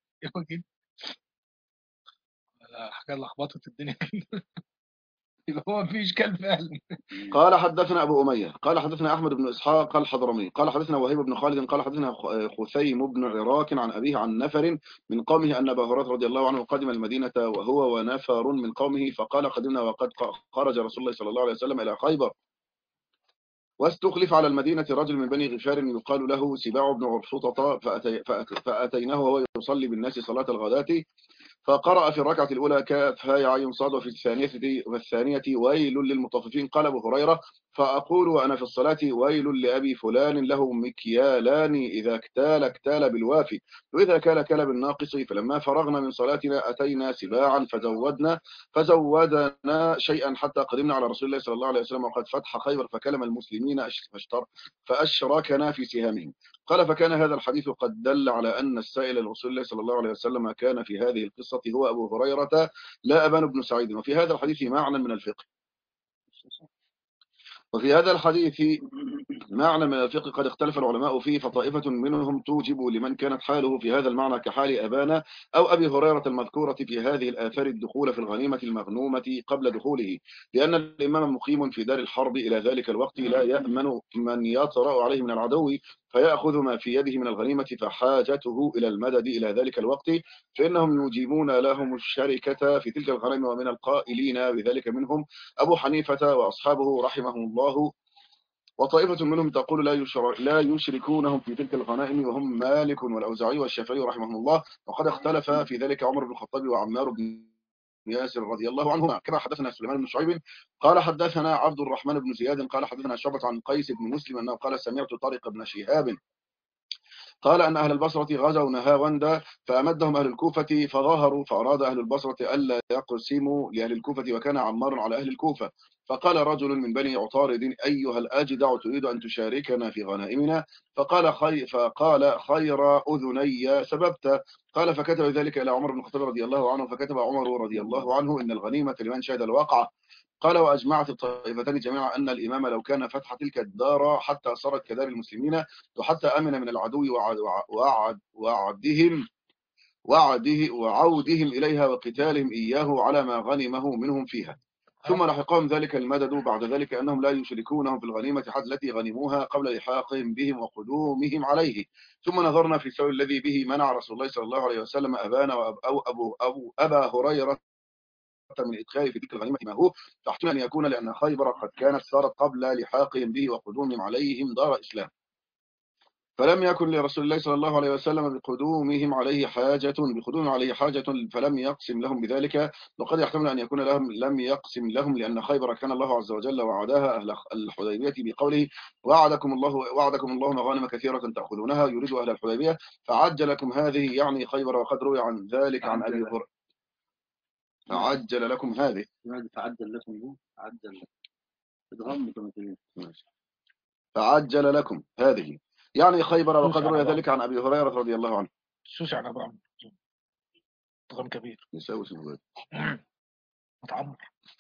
حاجة لخبطت الدنيا. يبقى هو في إشكال فعلا. قال حدثنا أبو أمية قال حدثنا أحمد بن إسحاق الحضرمي قال حدثنا وهيب بن خالد قال حدثنا خثيم بن عراك عن أبيه عن نفر من قومه أن أبا هريرة رضي الله عنه قدم المدينة وهو ونفر من قومه فقال قدمنا وقد خرج رسول الله صلى الله عليه وسلم إلى خيبر واستخلف على المدينة رجل من بني غفار يقال له سباع بن عرفطة فأتي فأتيناه وهو يصلي بالناس صلاة الغداة فقرأ في الركعة الأولى كاف هاء عين صاد وفي الثانية والثانية ويل للمطففين. قال أبو هريرة فأقول وأنا في الصلاة ويل لأبي فلان له مكيالان إذا اكتال اكتال بالوافي وإذا كال كال بالناقص. فلما فرغنا من صلاتنا أتينا سباعا فزودنا فزودنا شيئا حتى قدمنا على رسول الله صلى الله عليه وسلم وقد فتح خيبر فكلم المسلمين فأشركنا في سهامهم. قال فكان هذا الحديث قد دل على أن السائل لرسول الله صلى الله عليه وسلم كان في هذه القصة هو أبو هريرة لا أبان بن سعيد. وفي هذا الحديث معنى من الفقه. وفي هذا الحديث معنى من الفقه قد اختلف العلماء فيه، فطائفة منهم توجب لمن كانت حاله في هذا المعنى كحال أبانا أو أبي هريرة المذكورة في هذه الآثار الدخول في الغنيمة المغنومة قبل دخوله، لأن الإمام مقيم في دار الحرب إلى ذلك الوقت لا يأمن من يطرأ عليه من العدو فيأخذ ما في يده من الغنيمة، فحاجته إلى المدد إلى ذلك الوقت فإنهم يجيبون لهم الشركة في تلك الغنائم. ومن القائلين بذلك منهم أبو حنيفة وأصحابه رحمهم الله، وطائفة منهم تقول لا يشر... لا يشركونهم في تلك الغنائم وهم مالك والأوزاعي والشافعي رحمهم الله. وقد اختلف في ذلك عمر بن الخطاب وعمار بن ياسر رضي الله عنهما. كما حدثنا سليمان بن شعيب قال حدثنا عبد الرحمن بن زياد قال حدثنا شعبة عن قيس بن مسلم أنه قال سمعت طارق بن شهاب قال أن أهل البصرة غزوا نهاوند فأمدهم أهل الكوفة فظاهروا، فأراد أهل البصرة ألا يقسموا لأهل الكوفة وكان عمار على أهل الكوفة، فقال رجل من بني عطارد أيها الأجدع تريد أن تشاركنا في غنائمنا؟ فقال خي فقال خير أذني سببت. قال فكتب ذلك إلى عمر بن الخطاب رضي الله عنه، فكتب عمر رضي الله عنه إن الغنيمة لمن شهد الواقعة. قال وأجمعت الطائفتان جميعا أن الإمام لو كان فتح تلك الدار حتى صارت كدار المسلمين وحتى أمن من العدو وعد وعد وعدهم وعده وعودهم إليها وقتالهم إياه على ما غنمه منهم فيها. ثم لحقهم ذلك المدد بعد ذلك أنهم لا يشركونهم في الغنيمة حتى التي غنموها قبل لحاقهم بهم وقدومهم عليه. ثم نظرنا في السؤال الذي به منع رسول الله صلى الله عليه وسلم أبانا أو أبو أبو أبا هريرة من إدخال في تلك الغنيمة ما هو، فاحتمل أن يكون لأن خيبر قد كانت صارت قبل لحاقهم به وقدومهم عليهم دار إسلام، فلم يكن لرسول الله صلى الله عليه وسلم بقدومهم عليه حاجة بقدومهم عليه حاجة فلم يقسم لهم بذلك. وقد يحتمل أن يكون لهم لم يقسم لهم لأن خيبر كان الله عز وجل وعداها أهل الحديبية بقوله وعدكم الله وعدكم الله مغانم كثيرة تأخذونها يريد أهل الحديبية فعجلكم هذه يعني خيبر. وقد روي عن ذلك عن أبي هريرة فعجل لكم هذه فعجل لكم عجل ادغام متماثلين فعجل لكم هذه يعني خيبر. وقد روي ذلك عن أبي هريرة رضي الله عنه. سوس على بعض ضغم كبير يساوي اسمه متعمر.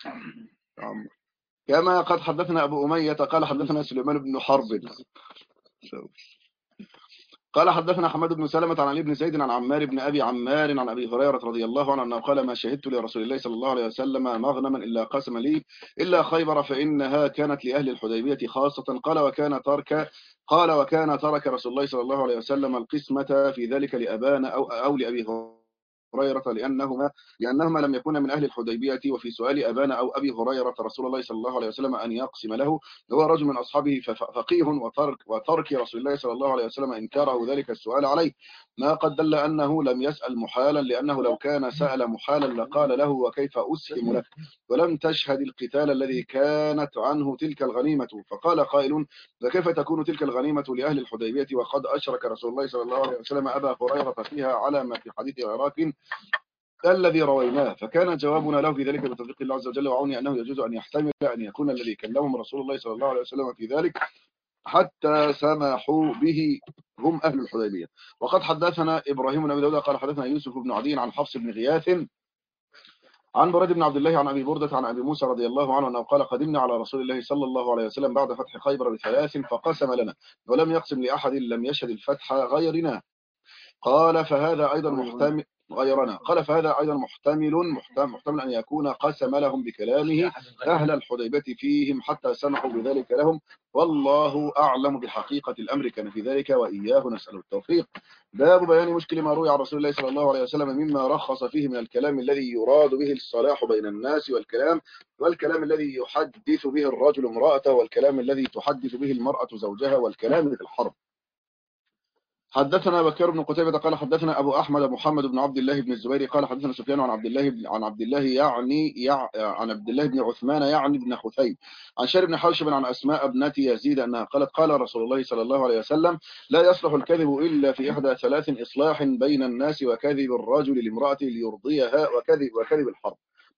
كما قد حدثنا أبو أمية قال حدثنا سليمان بن حرب قال حدثنا حماد بن سلمة عن علي بن زيد عن عمار بن أبي عمار عن أبي هريرة رضي الله عنه أنه قال ما شهدت لرسول الله صلى الله عليه وسلم مغنما إلا قسم لي إلا خيبر فإنها كانت لأهل الحديبية خاصة. قال وكان ترك قال وكان ترك رسول الله صلى الله عليه وسلم القسمة في ذلك لأبان أو أو لأبي هريرة لأنهما لأنهما لم يكونا من أهل الحديبية. وفي سؤال أبان أو أبي هريرة رسول الله صلى الله عليه وسلم أن يقسم له هو رجل من أصحابه فقيه وترك وترك رسول الله صلى الله عليه وسلم إنكاره ذلك السؤال عليه ما قد دل أنه لم يسأل محالا، لأنه لو كان سأل محالا لقال له وكيف أسهم لك ولم تشهد القتال الذي كانت عنه تلك الغنيمة. فقال قائل فكيف تكون تلك الغنيمة لأهل الحديبية وقد أشرك رسول الله صلى الله عليه وسلم أبا هريرة فيها على ما في حديث العراق الذي رويناه. فكان جوابنا له في ذلك بتوفيق الله عز وجل وعوني أنه يجوز أن يحتمل أن يكون الذي كلمهم رسول الله صلى الله عليه وسلم في ذلك حتى سمحوا به هم أهل الحديبية. وقد حدثنا إبراهيم بن أبي داود قال حدثنا يوسف بن عدي عن حفص بن غياث عن بريد بن عبد الله عن أبي بردة عن أبي موسى رضي الله عنه أنه قال قدمنا على رسول الله صلى الله عليه وسلم بعد فتح خيبر بثلاث فقسم لنا ولم يقسم لأحد لم يشهد الفتح غيرنا. قال فهذا أيضا محتمل غيرنا قال فهذا أيضا محتمل محتمل, محتمل أن يكون قسم لهم بكلامه أهل الحديبية فيهم حتى سمحوا بذلك لهم والله أعلم بحقيقة الأمر. كان في ذلك وإياه نسأل التوفيق. باب بيان مشكل ما روي عن رسول الله صلى الله عليه وسلم مما رخص فيه من الكلام الذي يراد به الصلاح بين الناس والكلام والكلام الذي يحدث به الرجل امرأته والكلام الذي تحدث به المرأة زوجها والكلام في الحرب. حدثنا بكر بن قتيبة قال حدثنا أبو أحمد محمد بن عبد الله بن الزبير قال حدثنا سفيان عن عبد الله عن عبد الله يعني يع عن عبد الله بن عثمان يعني بن خثيم عن شار بن حوشب عن أسماء ابنة يزيد أنها قالت قال رسول الله صلى الله عليه وسلم لا يصلح الكذب إلا في إحدى ثلاث إصلاح بين الناس وكذب الرجل لامرأته ليرضيها وكذب وكذب الحرب.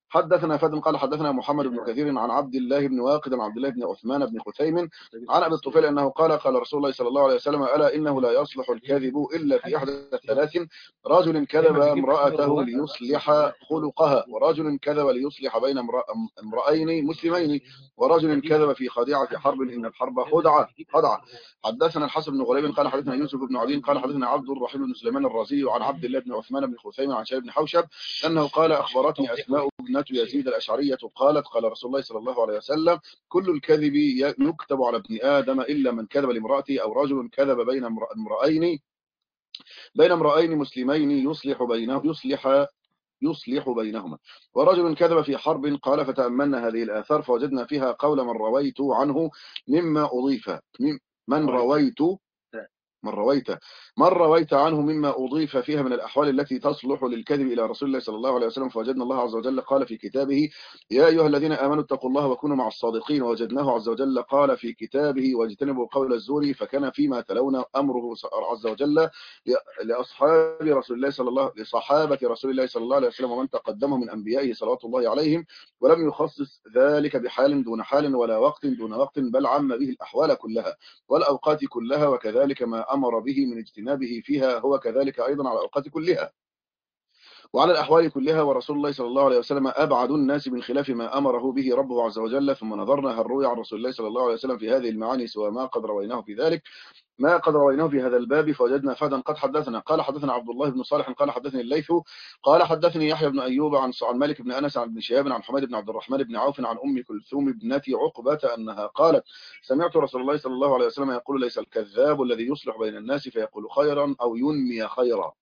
حدثنا فادن قال حدثنا محمد بن كثير عن عبد الله بن واقد عن عبد الله بن عثمان بن خثيم عن ابي الطفيل انه قال قال رسول الله صلى الله عليه وسلم الا انه لا يصلح الكذب الا في احدى ثلاث: رجل كذب امراته ليصلح خلقها، ورجل كذب ليصلح بين امرأين مسلمين، ورجل كذب في خديعة حرب ان الحرب خدعة خدعة. حدثنا الحسن بن غريب قال حدثنا يوسف بن عدين قال حدثنا عبد الرحيم بن سليمان الرازي عن عبد الله بن عثمان بن خثيم عن شيخ بن حوشب انه قال اخبرتني اسماء ابنة يزيد الاشعرية قالت قال رسول الله صلى الله عليه وسلم: كل الكذب يكتب على ابن ادم الا من كذب لامرأته، او رجل كذب بين امرأين بين امرأين مسلمين يصلح بينه يصلح يصلح بينهما، ورجل كذب في حرب. قال فتأملنا هذه الآثار فوجدنا فيها قول من رويت عنه مما أضيف من رويت من رويت من رويت عنه مما أضيف فيها من الأحوال التي تصلح للكذب إلى رسول الله صلى الله عليه وسلم. فوجدنا الله عز وجل قال في كتابه: يا أيها الذين آمنوا اتقوا الله وكونوا مع الصادقين. ووجدناه عز وجل قال في كتابه: واجتنبوا قول الزور. فكان فيما تلون أمره عز وجل لأصحاب رسول الله صلى الله لصحابة رسول الله صلى الله عليه وسلم ومن تقدمه من أنبيائه صلوات الله عليهم، ولم يخصص ذلك بحال دون حال ولا وقت دون وقت، بل عم به الأحوال كلها والأوقات كلها، وكذلك ما أمر به من اجتنابه فيها هو كذلك أيضا على الأوقات كلها وعلى الأحوال كلها. ورسول الله صلى الله عليه وسلم أبعد الناس من خلاف ما أمره به ربه عز وجل. ثم نظرنا هل روي عن رسول الله صلى الله عليه وسلم في هذه المعاني سوى ما قد رويناه في ذلك ما قد رويناه في هذا الباب. فوجدنا فادا قد حدثنا قال حدثنا عبد الله بن صالح قال حدثني الليث قال حدثني يحيى بن أيوب عن عن مالك بن أنس عن ابن شهاب عن حميد بن عبد الرحمن بن عوف عن أم كلثوم ابنة عقبة أنها قالت: سمعت رسول الله صلى الله عليه وسلم يقول: ليس الكذاب الذي يصلح بين الناس فيقول خيرا أو ينمي خيرا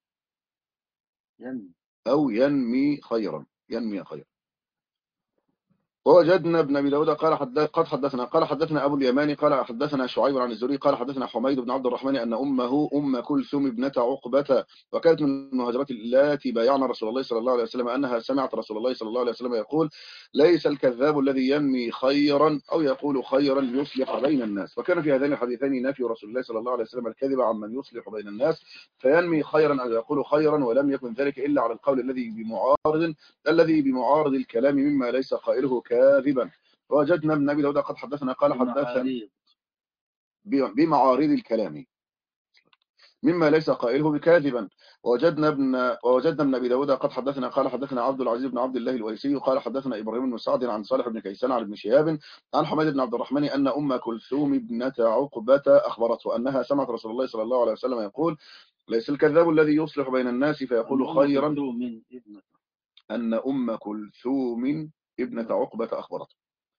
أو ينمي خيرا ينمي خيرا. ووجدنا ابن ابي داود قال حدث قد حدثنا قال حدثنا ابو اليماني قال حدثنا شعيب عن الزهري قال حدثنا حميد بن عبد الرحمن ان امه ام كلثوم ابنه عقبه وكانت من المهاجرات اللاتي بايعن رسول الله صلى الله عليه وسلم انها سمعت رسول الله صلى الله عليه وسلم يقول: ليس الكذاب الذي ينمي خيرا او يقول خيرا ليصلح بين الناس. وكان في هذين الحديثين نفي رسول الله صلى الله عليه وسلم الكذب عمن يصلح بين الناس فينمي خيرا او يقول خيرا، ولم يكن ذلك الا على القول الذي بمعارض الذي بمعارض الكلام مما ليس قائله كاذبا. ووجدنا ابن ابي داود قد حدثنا قال حدثنا بمعارض الكلام مما ليس قائله بكاذبا. ووجدنا ابن ووجدنا ابن ابي داود قد حدثنا قال حدثنا عبد العزيز بن عبد الله الويسي قال حدثنا ابراهيم بن سعد عن صالح بن كيسان عن ابن شهاب عن حميد بن عبد الرحمن ان ام كلثوم ابنه عقبه اخبرته انها سمعت رسول الله صلى الله عليه وسلم يقول: ليس الكذاب الذي يصلح بين الناس فيقول خيرا ان ام كلثوم ابنه عقبه اخبرته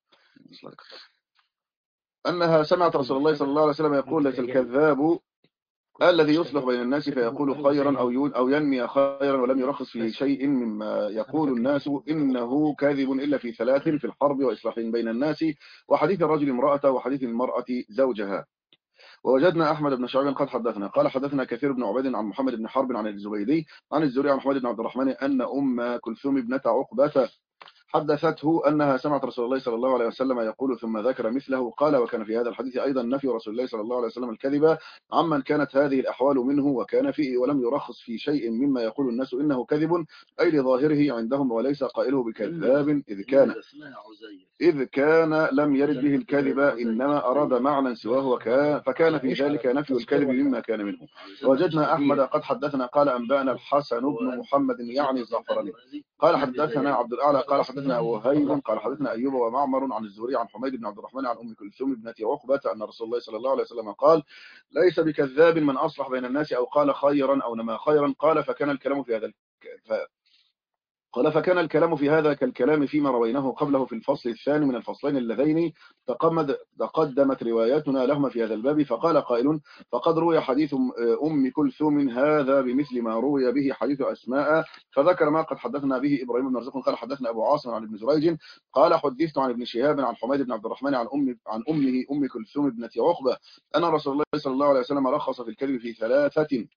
انها سمعت رسول الله صلى الله عليه وسلم يقول: ليس الكذاب الذي يصلح بين الناس فيقول خيرا أو أو ينمي خيرا، ولم يرخص في شيء مما يقول الناس إنه كاذب إلا في ثلاث: في الحرب وإصلاح بين الناس وحديث الرجل امرأته وحديث المرأة زوجها. ووجدنا أحمد بن شعيب قد حدثنا قال حدثنا كثير بن عبيد عن محمد بن حرب عن الزبيدي عن الزهري عن حميد بن عبد الرحمن أن أم كلثوم ابنة عقبة حدثته أنها سمعت رسول الله صلى الله عليه وسلم يقول ثم ذكر مثله. قال: وكان في هذا الحديث أيضا نفي رسول الله صلى الله عليه وسلم الكذب عمن كانت هذه الأحوال منه وكان فيه، ولم يرخص في شيء مما يقول الناس إنه كذب أي لظاهره عندهم وليس قائله بكذاب، إذ كان إذ كان لم يرد به الكذب إنما أراد معنى سواه وكان فكان في ذلك نفي الكذب مما كان منه. وجدنا أحمد قد حدثنا قال أنبأنا الحسن بن محمد يعني الزعفراني قال حدثنا عبد الأعلى قال حدثنا وهيب قال حدثنا أيوب ومعمر عن الزهري عن حميد بن عبد الرحمن عن أم كلثوم ابنة عقبة أن رسول الله صلى الله عليه وسلم قال: ليس بكذاب من أصلح بين الناس أو قال خيرا أو نما خيرا. قال فكان الكلام في هذا ف... قال فكان الكلام في هذا كالكلام فيما رويناه قبله في الفصل الثاني من الفصلين اللذين تقدمت رواياتنا لهما في هذا الباب. فقال قائل: فقد روي حديث أم كلثوم هذا بمثل ما روي به حديث أسماء. فذكر ما قد حدثنا به إبراهيم بن رزق قال حدثنا أبو عاصم عن ابن زريج قال حدثت عن ابن شهاب عن حميد بن عبد الرحمن عن أم عن أمه أم كلثوم ابنة عقبة أن رسول الله صلى الله عليه وسلم رخص في الكذب في ثلاثة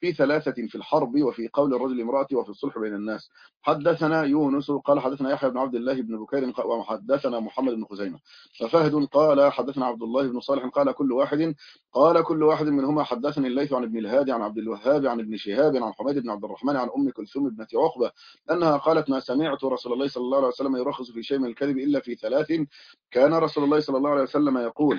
في ثلاثة في الحرب وفي قول الرجل امرأتي وفي الصلح بين الناس. حدثنا يونس قال حدثنا يحيى بن عبد الله بن بكير وحدثنا محمد بن خزيمة. ففهد قال حدثنا عبد الله بن صالح قال كل واحد قال كل واحد منهما حدثني الليث عن ابن الهادي عن عبد الوهاب عن ابن شهاب عن حميد بن عبد الرحمن عن أم كلثوم ابنة عقبة أنها قالت ما سمعت رسول الله صلى الله عليه وسلم يرخص في شيء من الكذب إلا في ثلاث. كان رسول الله صلى الله عليه وسلم يقول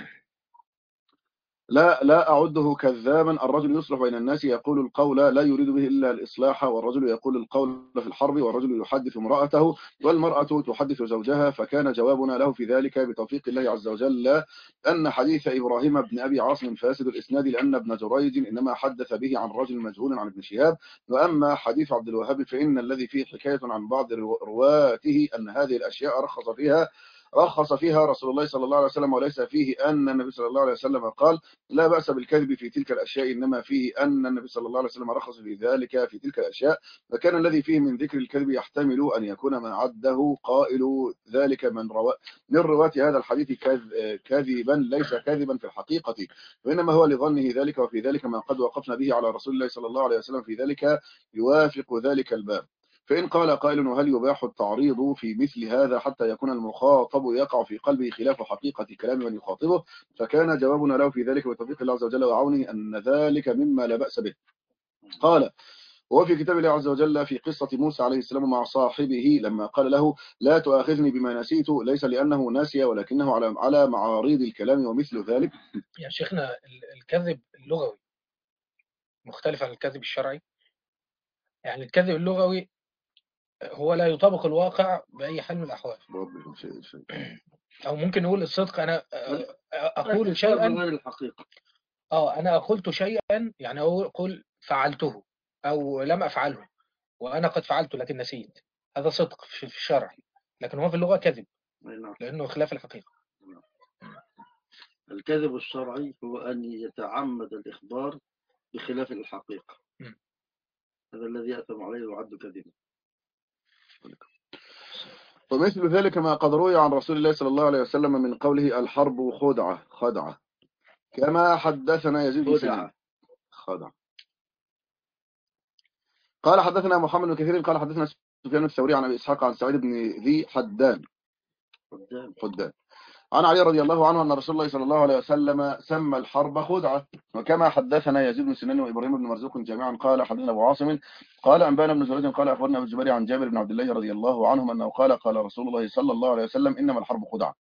لا لا أعده كذابا، الرجل يصلح بين الناس يقول القول لا يريد به إلا الإصلاح، والرجل يقول القول في الحرب، والرجل يحدث امرأته، والمرأة تحدث زوجها. فكان جوابنا له في ذلك بتوفيق الله عز وجل أن حديث إبراهيم بن أبي عاصم فاسد الإسناد، لأن ابن جريج إنما حدث به عن رجل مجهول عن ابن شهاب. وأما حديث عبد الوهاب فإن الذي فيه حكاية عن بعض رواته أن هذه الأشياء رخص فيها رخص فيها رسول الله صلى الله عليه وسلم، وليس فيه أن النبي صلى الله عليه وسلم قال لا بأس بالكذب في تلك الأشياء، إنما فيه أن النبي صلى الله عليه وسلم رخص في ذلك في تلك الأشياء. فكان الذي فيه من ذكر الكذب يحتمل أن يكون ما عده قائل ذلك من روا من رواة هذا الحديث كذبا ليس كذبا في الحقيقة، وإنما هو لظنه ذلك. وفي ذلك ما قد وقفنا به على رسول الله صلى الله عليه وسلم في ذلك يوافق ذلك الباب. فإن قال قائل وهل يباح التعريض في مثل هذا حتى يكون المخاطب يقع في قلبه خلاف حقيقة كلام من يخاطبه؟ فكان جوابنا له في ذلك بتوفيق الله عز وجل وعونه أن ذلك مما لا بأس به. قال وفي كتاب الله عز وجل في قصة موسى عليه السلام مع صاحبه لما قال له لا تؤاخذني بما نسيت، ليس لأنه ناسي ولكنه على على معاريض الكلام ومثل ذلك. يا شيخنا الكذب اللغوي مختلف عن الكذب الشرعي. يعني الكذب اللغوي هو لا يطابق الواقع بأي حال من الأحوال، أو ممكن نقول الصدق. أنا أقول شيئا غير الحقيقة. اه أنا قلت شيئا، يعني أقول فعلته أو لم أفعله وأنا قد فعلته لكن نسيت، هذا صدق في الشرع، لكن هو في اللغة كذب لأنه خلاف الحقيقة. الكذب الشرعي هو أن يتعمد الإخبار بخلاف الحقيقة، م. هذا الذي يأثم عليه وعد كذبا. ومثل ذلك ما قد روي عن رسول الله صلى الله عليه وسلم من قوله الحرب خدعة خدعة، كما حدثنا يزيد بن سنان خدعة. قال حدثنا محمد بن كثير قال حدثنا سفيان الثوري عن أبي إسحاق عن سعيد بن ذي حدان حدان عن علي رضي الله عنه أن رسول الله صلى الله عليه وسلم سمى الحرب خدعة. وكما حدثنا يزيد بن سنان وإبراهيم بن مرزوق جميعا قال حدثنا أبو عاصم قال أنبانا بن جريج قال أخبرنا أبو الزبير عن جابر بن عبد الله رضي الله عنهم أنه قال قال رسول الله صلى الله عليه وسلم إنما الحرب خدعة.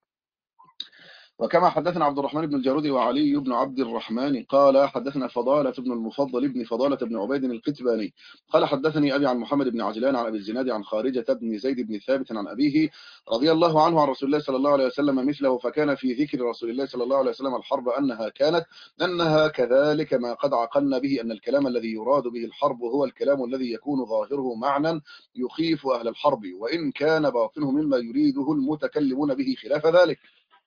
وكما حدثنا عبد الرحمن بن الجارودي وعلي بن عبد الرحمن قال حدثنا فضالة بن المفضل بن فضالة بن عبيد القتباني قال حدثني أبي عن محمد بن عجلان عن أبي الزناد عن خارجة بن زيد بن ثابت عن أبيه رضي الله عنه عن رسول الله صلى الله عليه وسلم مثله. فكان في ذكر رسول الله صلى الله عليه وسلم الحرب أنها كانت أنها كذلك ما قد عقلنا به أن الكلام الذي يراد به الحرب هو الكلام الذي يكون ظاهره معنى يخيف أهل الحرب، وإن كان باطنه مما يريده المتكلمون به خلاف ذلك.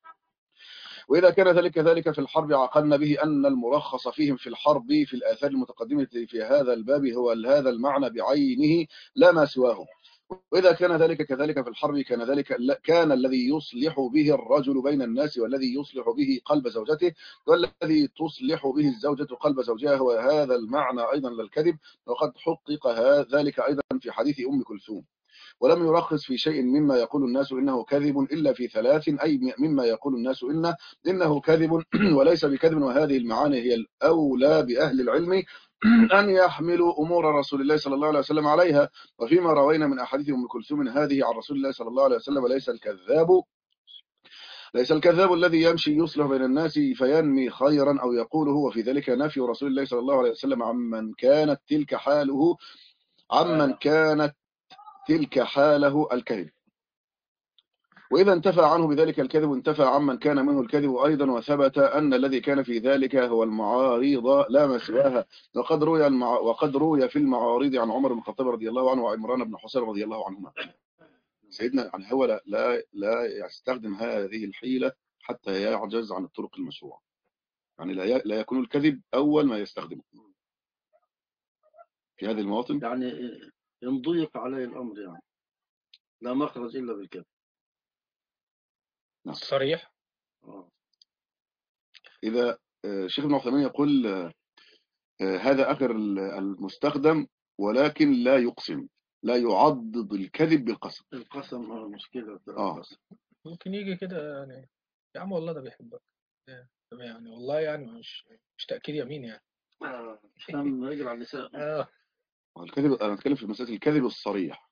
وإذا كان ذلك كذلك في الحرب عقلنا به أن المرخص فيهم في الحرب في الآثار المتقدمة في هذا الباب هو هذا المعنى بعينه لا ما سواه. وإذا كان ذلك كذلك في الحرب كان ذلك كان الذي يصلح به الرجل بين الناس والذي يصلح به قلب زوجته والذي تصلح به الزوجة قلب زوجها هو هذا المعنى أيضا للكذب. وقد حقق ذلك أيضا في حديث أم كلثوم. ولم يرخص في شيء مما يقول الناس إنه كذب إلا في ثلاث، أي مما يقول الناس إنه, إنه كذب وليس بكذب. وهذه المعاني هي الأولى بأهل العلم أن يحملوا أمور رسول الله صلى الله عليه وسلم عليها. وفيما روينا من أحاديث أم كلثوم هذه عن رسول الله صلى الله عليه وسلم ليس الكذاب ليس الكذاب الذي يمشي يصلح بين الناس فينمي خيرا أو يقوله، وفي ذلك نفي رسول الله صلى الله عليه وسلم عمن كانت تلك حاله عمن كانت تلك حاله الكذب. وإذا انتفى عنه بذلك الكذب انتفى عمن كان منه الكذب أيضا، وثبت أن الذي كان في ذلك هو المعارض لا ما سواها. وقد روي المع... وقد روي في المعارض عن عمر بن الخطاب رضي الله عنه وعمران بن حسين رضي الله عنهما. سيدنا عن هو لا, لا لا يستخدم هذه الحيلة حتى يعجز عن الطرق المشروعة، يعني لا ي... لا يكون الكذب أول ما يستخدمه في هذه المواطن، يعني ينضيق عليه الأمر، يعني لا مخرج إلا بالكذب. نعم. صريح. آه. إذا الشيخ ابن عثيمين يقول آه، هذا آخر ال- المستخدم، ولكن لا يقسم، لا يعضد الكذب بالقسم. القسم هو المشكلة بتاع اه القسم. ممكن يجي كده يعني، يا عم والله ده بيحبك، يعني والله يعني مش مش تأكيد يمين يعني. آه، عشان يجري على اللسان. اه الكذب، أنا أتكلم في مسألة الكذب الصريح،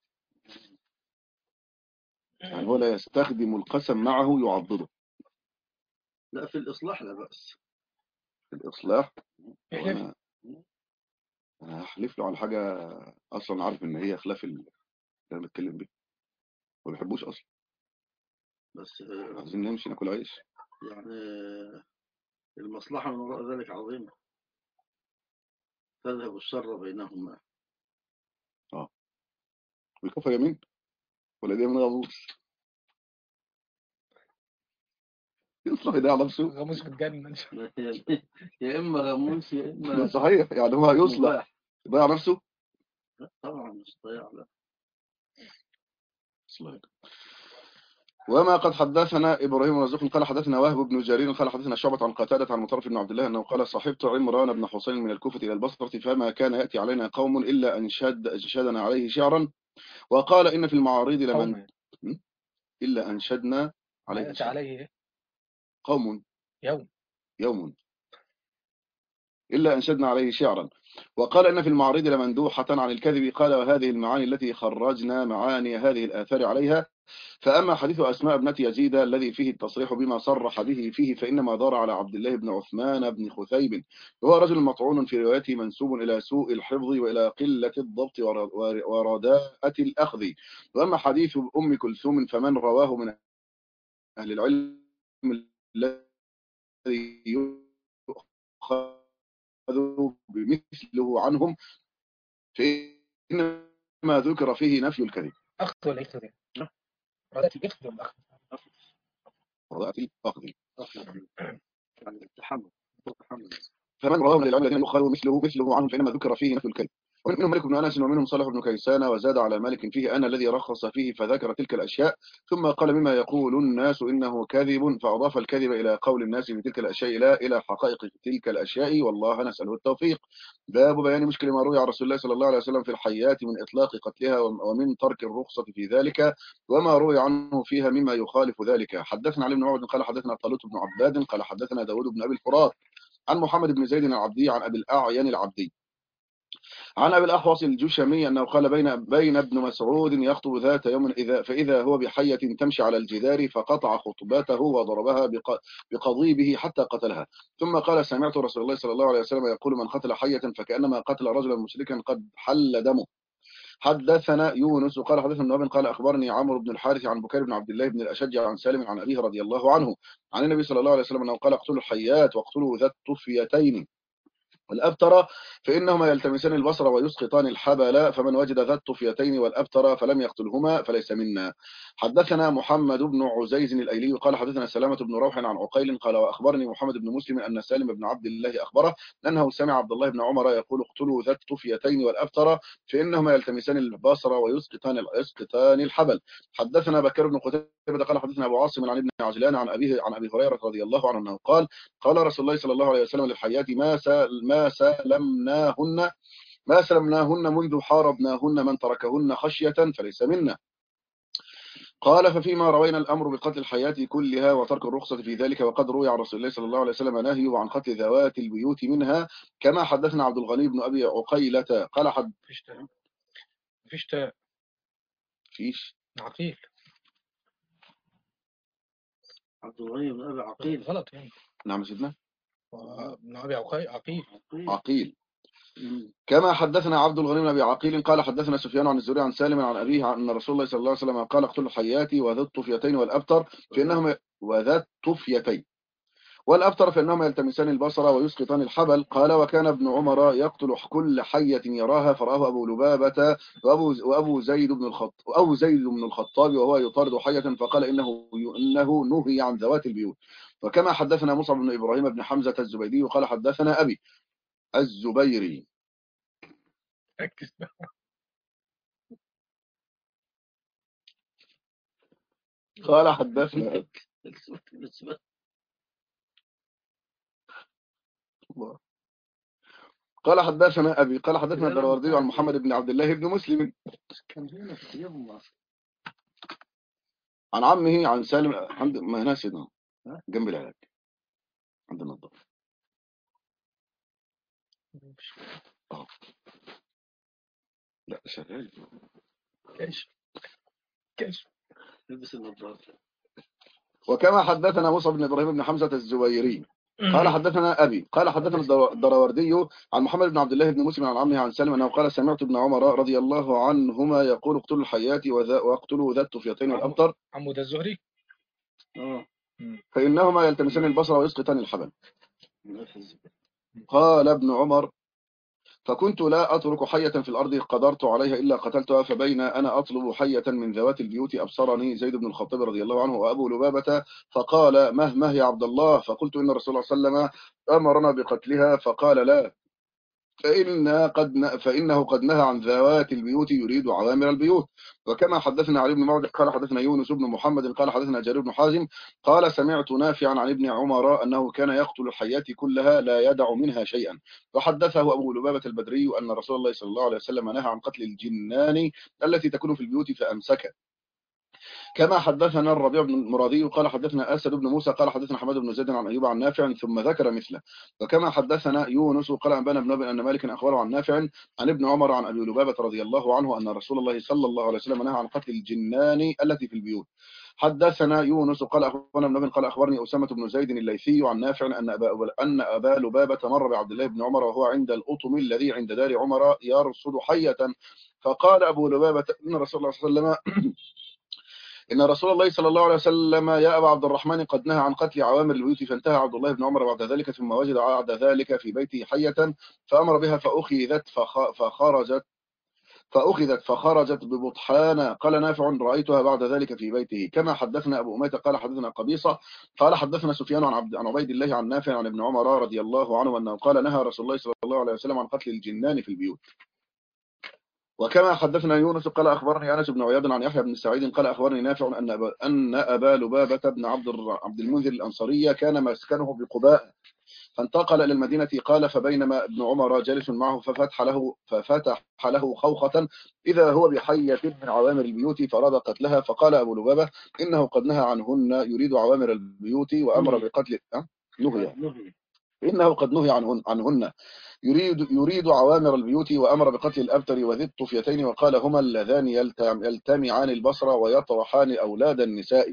يعني هو لا يستخدم القسم معه يعضده. لا في الإصلاح لا بأس. في الإصلاح، يحلف. وأنا أنا هحلف له على حاجة أصلا عارف إن هي خلاف اللي أنا بتكلم بيه، ما بيحبوش أصلا، بس آه، عايزين نمشي ناكل عيش. يعني آه، المصلحة من وراء ذلك عظيمة، تذهب الشر بينهما. اه بيكفر يمين ولا دي من غلوص يصلح ده على نفسه. غموس في الجنة. يا إما غموس يا ده إما صحيح، يعني هو يصلح مباح. يضيع نفسه. لا طبعا مش ضياع، لا. صحيح. وما قد حدثنا ابراهيم بن رزاق قال حدثنا وهب بن جرير قال حدثنا شعبة عن قتادة عن مطرف بن عبد الله انه قال صحبت عمران بن حسين من الكوفة الى البصرة فما كان ياتي علينا قوم الا ان شد انشدنا عليه شعرا، وقال ان في المعارض لمن قوم م? الا انشدنا ما عليه يأتي شعرا. عليه إيه؟ قوم يوم. يوم إلا أنشدنا عليه شعرا، وقال إن في المعارض لمندوحة عن الكذب، قال وهذه المعاني التي خرجنا معاني هذه الآثار عليها. فأما حديث أسماء ابنة يزيد الذي فيه التصريح بما صرح به فيه فإنما دار على عبد الله بن عثمان بن خثيب، وهو رجل مطعون في روايته منسوب إلى سوء الحفظ وإلى قلة الضبط ور- ورداءة الأخذ. وأما حديث أم كلثوم فمن رواه من أهل العلم الذي يؤخذ بمثله عنهم فإنما ذكر فيه نفي الكذب. أخذ ولا يخذ يعني؟ رأيت الإخذ ولا أخذ؟ وضعت الأخذ. يعني التحمل التحمل. فمن رواه من العلم الذين يؤخذ مثله مثله عنهم فإنما ذكر فيه نفي الكذب. ومنهم مالك بن أنس ومنهم صالح بن كيسان، وزاد على مالك فيه أنا الذي رخص فيه فذكر تلك الأشياء، ثم قال مما يقول الناس إنه كاذب، فأضاف الكذب إلى قول الناس في تلك الأشياء لا إلى حقائق تلك الأشياء، والله نسأله التوفيق. باب بيان مشكل ما روي عن رسول الله صلى الله عليه وسلم في الحيات من إطلاق قتلها ومن ترك الرخصة في ذلك، وما روي عنه فيها مما يخالف ذلك. حدثنا علي بن عمر قال حدثنا طالوت بن عباد قال حدثنا داود بن أبي الفرات عن محمد بن زيد العبدي عن أبي الأعين العبدي عن أبي الأحوص الجشمي أنه قال بين بين ابن مسعود يخطب ذات يوم إذا فإذا هو بحية تمشي على الجدار فقطع خطباته وضربها بق- بقضيبه حتى قتلها، ثم قال سمعت رسول الله صلى الله عليه وسلم يقول من قتل حية فكأنما قتل رجلا مشركا قد حل دمه. حدثنا يونس قال حدثنا ابن وهب قال أخبرني عمرو بن الحارث عن بكير بن عبد الله بن الأشج عن سالم عن أبيه رضي الله عنه عن النبي صلى الله عليه وسلم أنه قال اقتلوا الحيات واقتلوا ذات الطفيتين والأبتر فإنهما يلتمسان البصر ويسقطان الحبل، فمن وجد ذا الطفيتين والأبتر فلم يقتلهما فليس منا. حدثنا محمد بن عزيز الأيلي قال حدثنا سلامة بن روح عن عقيل قال وأخبرني محمد بن مسلم أن سالم بن عبد الله أخبره أنه سمع عبد الله بن عمر يقول اقتلوا ذا الطفيتين والأبتر فإنهما يلتمسان البصر ويسقطان يسقطان الحبل. حدثنا بكر بن قتيبة قال حدثنا أبو عاصم عن ابن عجلان عن أبيه عن أبي هريرة رضي الله عنه أنه قال قال رسول الله صلى الله عليه وسلم للحيات ما ما سلمناهن ما سلمناهن منذ حاربناهن من تركهن خشية فليس منا. قال ففيما روينا الأمر بقتل الحياة كلها وترك الرخصة في ذلك، وقد روي عن رسول الله صلى الله عليه وسلم نهيه عن قتل ذوات البيوت منها، كما حدثنا عبد الغني بن أبي عقيلة قال حد مفيش تاء. مفيش تاء. فيش عقيل. عبد الغني بن أبي عقيل. غلط يعني. نعم سيدنا ابن أبي عقيل عقيل. عقيل. كما حدثنا عبد الغني بن ابي عقيل قال حدثنا سفيان عن الزهري عن سالم عن ابيه ان رسول الله صلى الله عليه وسلم قال اقتلوا الحيات وذا الطفيتين والابتر فانهم وذا الطفيتين والابتر فانهما يلتمسان البصر ويسقطان الحبل. قال وكان ابن عمر يقتل كل حية يراها، فرآه ابو لبابة وابو وابو زيد بن الخطاب وابو زيد بن الخطاب وهو يطارد حية فقال انه انه نهي عن ذوات البيوت. وكما حدثنا مصعب بن ابراهيم بن حمزة الزبيدي قال حدثنا ابي الزبيري ركز بقى. قال حدثنا قال حدثنا أبي قال حدثنا كلام الدراوردي عن بتاعك محمد ايه؟ بن عبد الله بن مسلم كان هنا في يلا عن عمه عن سالم عند ما هنا سيدنا ها؟ جنب العلاج عند النظافة اه لا شغال كاش كاش. لبس النظارة. وكما حدثنا موسى بن إبراهيم بن حمزة الزويري قال حدثنا أبي قال حدثنا الدرا- الدراوردي عن محمد بن عبد الله بن مسلم عن عمه عن سالم أنه قال سمعت ابن عمر رضي الله عنهما يقول اقتلوا الحيات وذا- واقتلوا ذا الطفيتين عمو والأبتر عمو ده الزهري. اه مم. فإنهما يلتمسان البصر ويسقطان الحبل. منافذ. قال ابن عمر فكنت لا أترك حية في الأرض قدرت عليها إلا قتلتها، فبين أنا أطلب حية من ذوات البيوت أبصرني زيد بن الخطاب رضي الله عنه وأبو لبابة فقال مه مه يا عبد الله، فقلت إن الرسول صلى الله عليه وسلم أمرنا بقتلها، فقال لا فإن قد ن- فإنه قد نهى عن ذوات البيوت يريد عوامر البيوت. وكما حدثنا علي بن معد قال حدثنا يونس بن محمد قال حدثنا جرير بن حازم قال سمعت نافعا عن ابن عمر أنه كان يقتل الحيات كلها لا يدع منها شيئا. وحدثه أبو لبابة البدري أن رسول الله صلى الله عليه وسلم نهى عن قتل الجنان التي تكون في البيوت فأمسك. كما حدثنا الربيع بن المرادي قال حدثنا أسد بن موسى قال حدثنا حماد بن زيد عن أيوب عن نافع ثم ذكر مثله. وكما حدثنا يونس قال أنبانا بن أبي أن مالك أخبره عن نافع عن ابن عمر عن أبي لبابة رضي الله عنه أن رسول الله صلى الله عليه وسلم نهى عن قتل الجنان التي في البيوت. حدثنا يونس قال أخبرنا ابن أبي قال أخبرني أسامة بن زيد الليثي عن نافع أن أبا أن أبا لبابة مر بعبد الله بن عمر وهو عند الأطم الذي عند دار عمر يرصد حية، فقال أبو لبابة إن رسول الله صلى الله عليه وسلم إن رسول الله صلى الله عليه وسلم يا أبا عبد الرحمن قد نهى عن قتل عوامر البيوت. فانتهى عبد الله بن عمر بعد ذلك ثم وجد بعد ذلك في بيته حية فأمر بها فأخذت فخ- فخرجت فأخذت فخرجت ببطحان. قال نافع رأيتها بعد ذلك في بيته. كما حدثنا أبو أمية قال حدثنا قبيصة قال حدثنا سفيان عن عبد عن عبيد الله عن نافع عن ابن عمر رضي الله عنه أنه قال نهى رسول الله صلى الله عليه وسلم عن قتل الجنان في البيوت. وكما حدثنا يونس قال أخبرني أنس بن عياض عن يحيى بن سعيد قال أخبرني نافع أن أبا, أن أبا لبابة بن عبد الر- عبد المنذر الأنصاري كان مسكنه بقباء فانتقل إلى المدينة. قال فبينما ابن عمر جالس معه ففتح له ففتح له خوخة إذا هو بحية من عوامر البيوت فأراد قتلها، فقال أبو لبابة إنه قد نهى عنهن يريد عوامر البيوت وأمر نهي بقتل أه؟ نهي نهي إنه قد نهي عنهن, عنهن يريد يريد عوامر البيوت وأمر بقتل الأبتر وذي الطفيتين وقال هما اللذان يلتم- يلتمعان البصر ويطرحان أولاد النساء.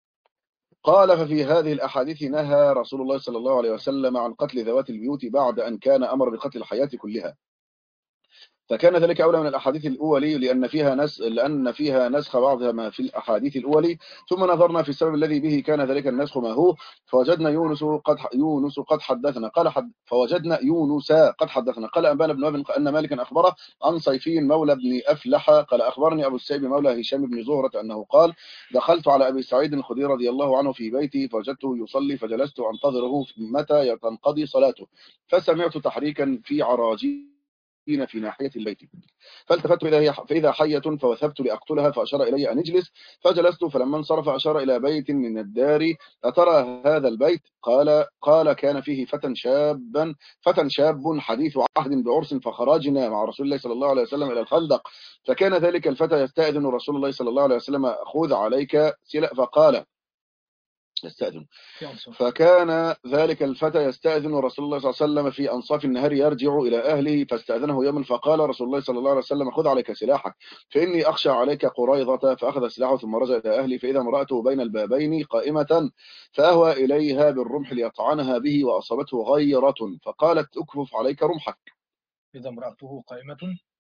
قال ففي هذه الأحاديث نهى رسول الله صلى الله عليه وسلم عن قتل ذوات البيوت بعد أن كان أمر بقتل الحياة كلها، فكان ذلك أولى من الأحاديث الأولى لأن فيها نس لأن فيها نسخ بعض ما في الأحاديث الأولى. ثم نظرنا في السبب الذي به كان ذلك النسخ ما هو فوجدنا يونس قد يونس قد حدثنا قال حد فوجدنا يونس قد حدثنا قال أنبانا بن وهب أن مالكا أخبره عن صيفي مولى بن أفلح قال أخبرني أبو السيب مولى هشام بن زهرة أنه قال دخلت على أبي سعيد الخدري رضي الله عنه في بيتي فوجدته يصلي فجلست أنتظره متى تنقضي صلاته فسمعت تحريكا في عراجين في ناحية البيت فالتفت إليه فإذا حية فوثبت لأقتلها فأشار إلي أن اجلس فجلست فلما انصرف أشار إلى بيت من الدار أترى هذا البيت؟ قال قال كان فيه فتى شابا فتى شاب حديث عهد بعرس فخرجنا مع رسول الله صلى الله عليه وسلم إلى الخندق فكان ذلك الفتى يستأذن رسول الله صلى الله عليه وسلم خذ عليك سلأ فقال يستأذن فكان ذلك الفتى يستأذن رسول الله صلى الله عليه وسلم في أنصاف النهار يرجع إلى أهله فاستأذنه يوما فقال رسول الله صلى الله عليه وسلم خذ عليك سلاحك فإني أخشى عليك قريضة فأخذ سلاحه ثم رجع إلى أهله فإذا امرأته بين البابين قائمة فأهوى إليها بالرمح ليطعنها به وأصابته غيرة فقالت أكفف عليك رمحك. إذا امرأته قائمة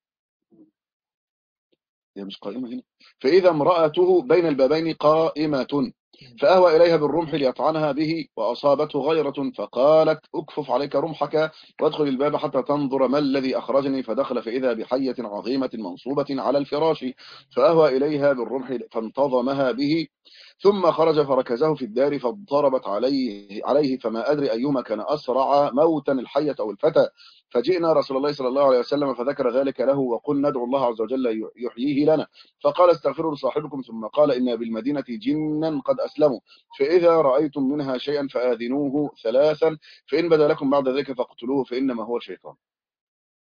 هي مش قائمة هنا. فإذا امرأته بين البابين قائمة فأهوى إليها بالرمح ليطعنها به وأصابته غيرة فقالت أكفف عليك رمحك وادخل الباب حتى تنظر ما الذي أخرجني فدخل فإذا بحية عظيمة منصوبة على الفراش فأهوى إليها بالرمح فانتظمها به ثم خرج فركزه في الدار فضربت عليه عليه فما أدري أيهما كان أسرع موتا الحية أو الفتى فجئنا رسول الله صلى الله عليه وسلم فذكر ذلك له وقلنا ندعو الله عز وجل يحييه لنا فقال استغفروا لصاحبكم ثم قال إن بالمدينة جنا قد أسلموا فإذا رأيتم منها شيئا فآذنوه ثلاثا فإن بدا لكم بعد ذلك فاقتلوه فإنما هو شيطان.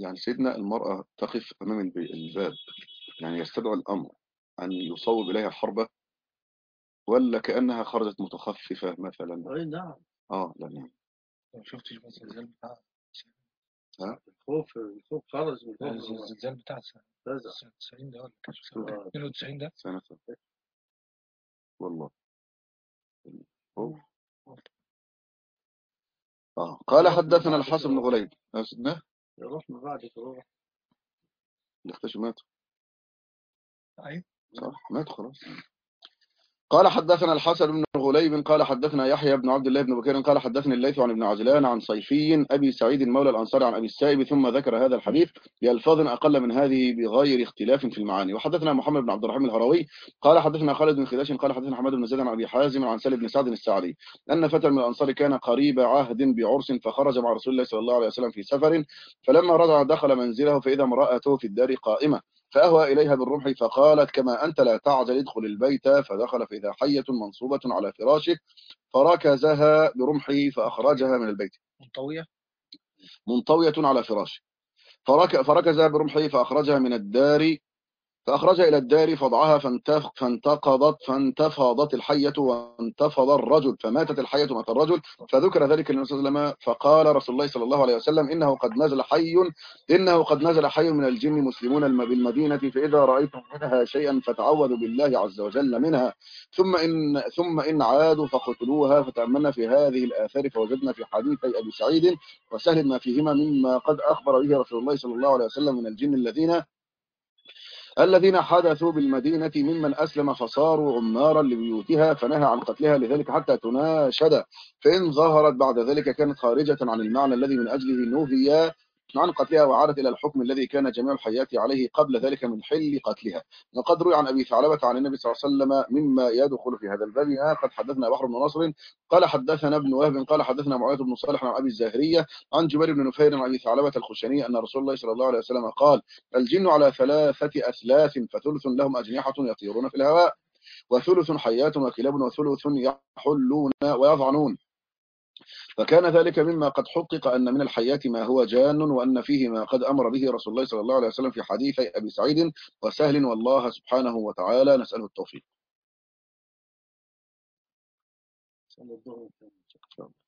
يعني سيدنا المرأة تقف أمام الب- الباب، يعني يستدعي الأمر أن يصوب إليها حربة، ولا كأنها خرجت متخففة مثلا؟ اي نعم. اه لا نعم. ما شفتش بس الزلزال بتاع ها الخوف الخوف خرج من الخوف. الزلزال بتاع سنة فزع. تسعين ده ولا كان شفتوها. اتنين وتسعين ده؟ سنة والله. خوف. اه قال حدثنا الحسن بن غليب. يا سيدنا رحنا بعد كده. اللي اختشوا ماتوا. ايوه صح ماتوا خلاص. قال حدثنا الحسن بن غليب قال حدثنا يحيى بن عبد الله بن بكير قال حدثني الليث عن ابن عجلان عن صيفي أبي سعيد مولى الأنصار عن أبي السائب، ثم ذكر هذا الحديث بألفاظ أقل من هذه بغير اختلاف في المعاني. وحدثنا محمد بن عبد الرحمن الهروي قال حدثنا خالد بن خداش قال حدثنا حماد بن زيد عن أبي حازم عن سالم بن سعد الساعدي أن فتى من الأنصار كان قريب عهد بعرس، فخرج مع رسول الله صلى الله عليه وسلم في سفر، فلما رجع دخل منزله فإذا امرأته في الدار قائمة، فأهوى إليها بالرمح فقالت كما أنت لا تعجل ادخل البيت، فدخل فإذا حية منصوبة على فراشه فركزها برمحه فأخرجها من البيت. منطوية منطوية على فراشه فرك فركزها برمحه فأخرجها من الدار فأخرجها إلى الدار فضعها فانتف فانتقضت فانتفضت الحية وانتفض الرجل فماتت الحية ومات الرجل، فذكر ذلك للنبي صلى الله عليه وسلم، فقال رسول الله صلى الله عليه وسلم إنه قد نزل حي إنه قد نزل حي من الجن مسلمون بالمدينة، فإذا رأيتم منها شيئا فتعوذوا بالله عز وجل منها، ثم إن ثم إن عادوا فقتلوها. فتأملنا في هذه الآثار فوجدنا في حديثي أبي سعيد وسهل ما فيهما مما قد أخبر به رسول الله صلى الله عليه وسلم من الجن الذين الذين حدثوا بالمدينة ممن أسلم فصاروا عمارا لبيوتها، فنهى عن قتلها لذلك حتى تناشد، فإن ظهرت بعد ذلك كانت خارجة عن المعنى الذي من أجله نهي عن قتلها، وعادت إلى الحكم الذي كان جميع الحيات عليه قبل ذلك من حل قتلها. وقد روي عن أبي ثعلبة عن النبي صلى الله عليه وسلم مما يدخل في هذا الباب. قد حدثنا بحر بن نصر قال حدثنا ابن وهب قال حدثنا معاذ بن صالح عن أبي الزاهرية عن جبير بن نفير عن أبي ثعلبة الخشني أن رسول الله صلى الله عليه وسلم قال الجن على ثلاثة أثلاث، فثلث لهم أجنحة يطيرون في الهواء، وثلث حيات وكلاب، وثلث يحلون ويضعنون. فكان ذلك مما قد حقق أن من الحيات ما هو جان، وأن فيه ما قد أمر به رسول الله صلى الله عليه وسلم في حديث أبي سعيد وسهل، والله سبحانه وتعالى نسأله التوفيق.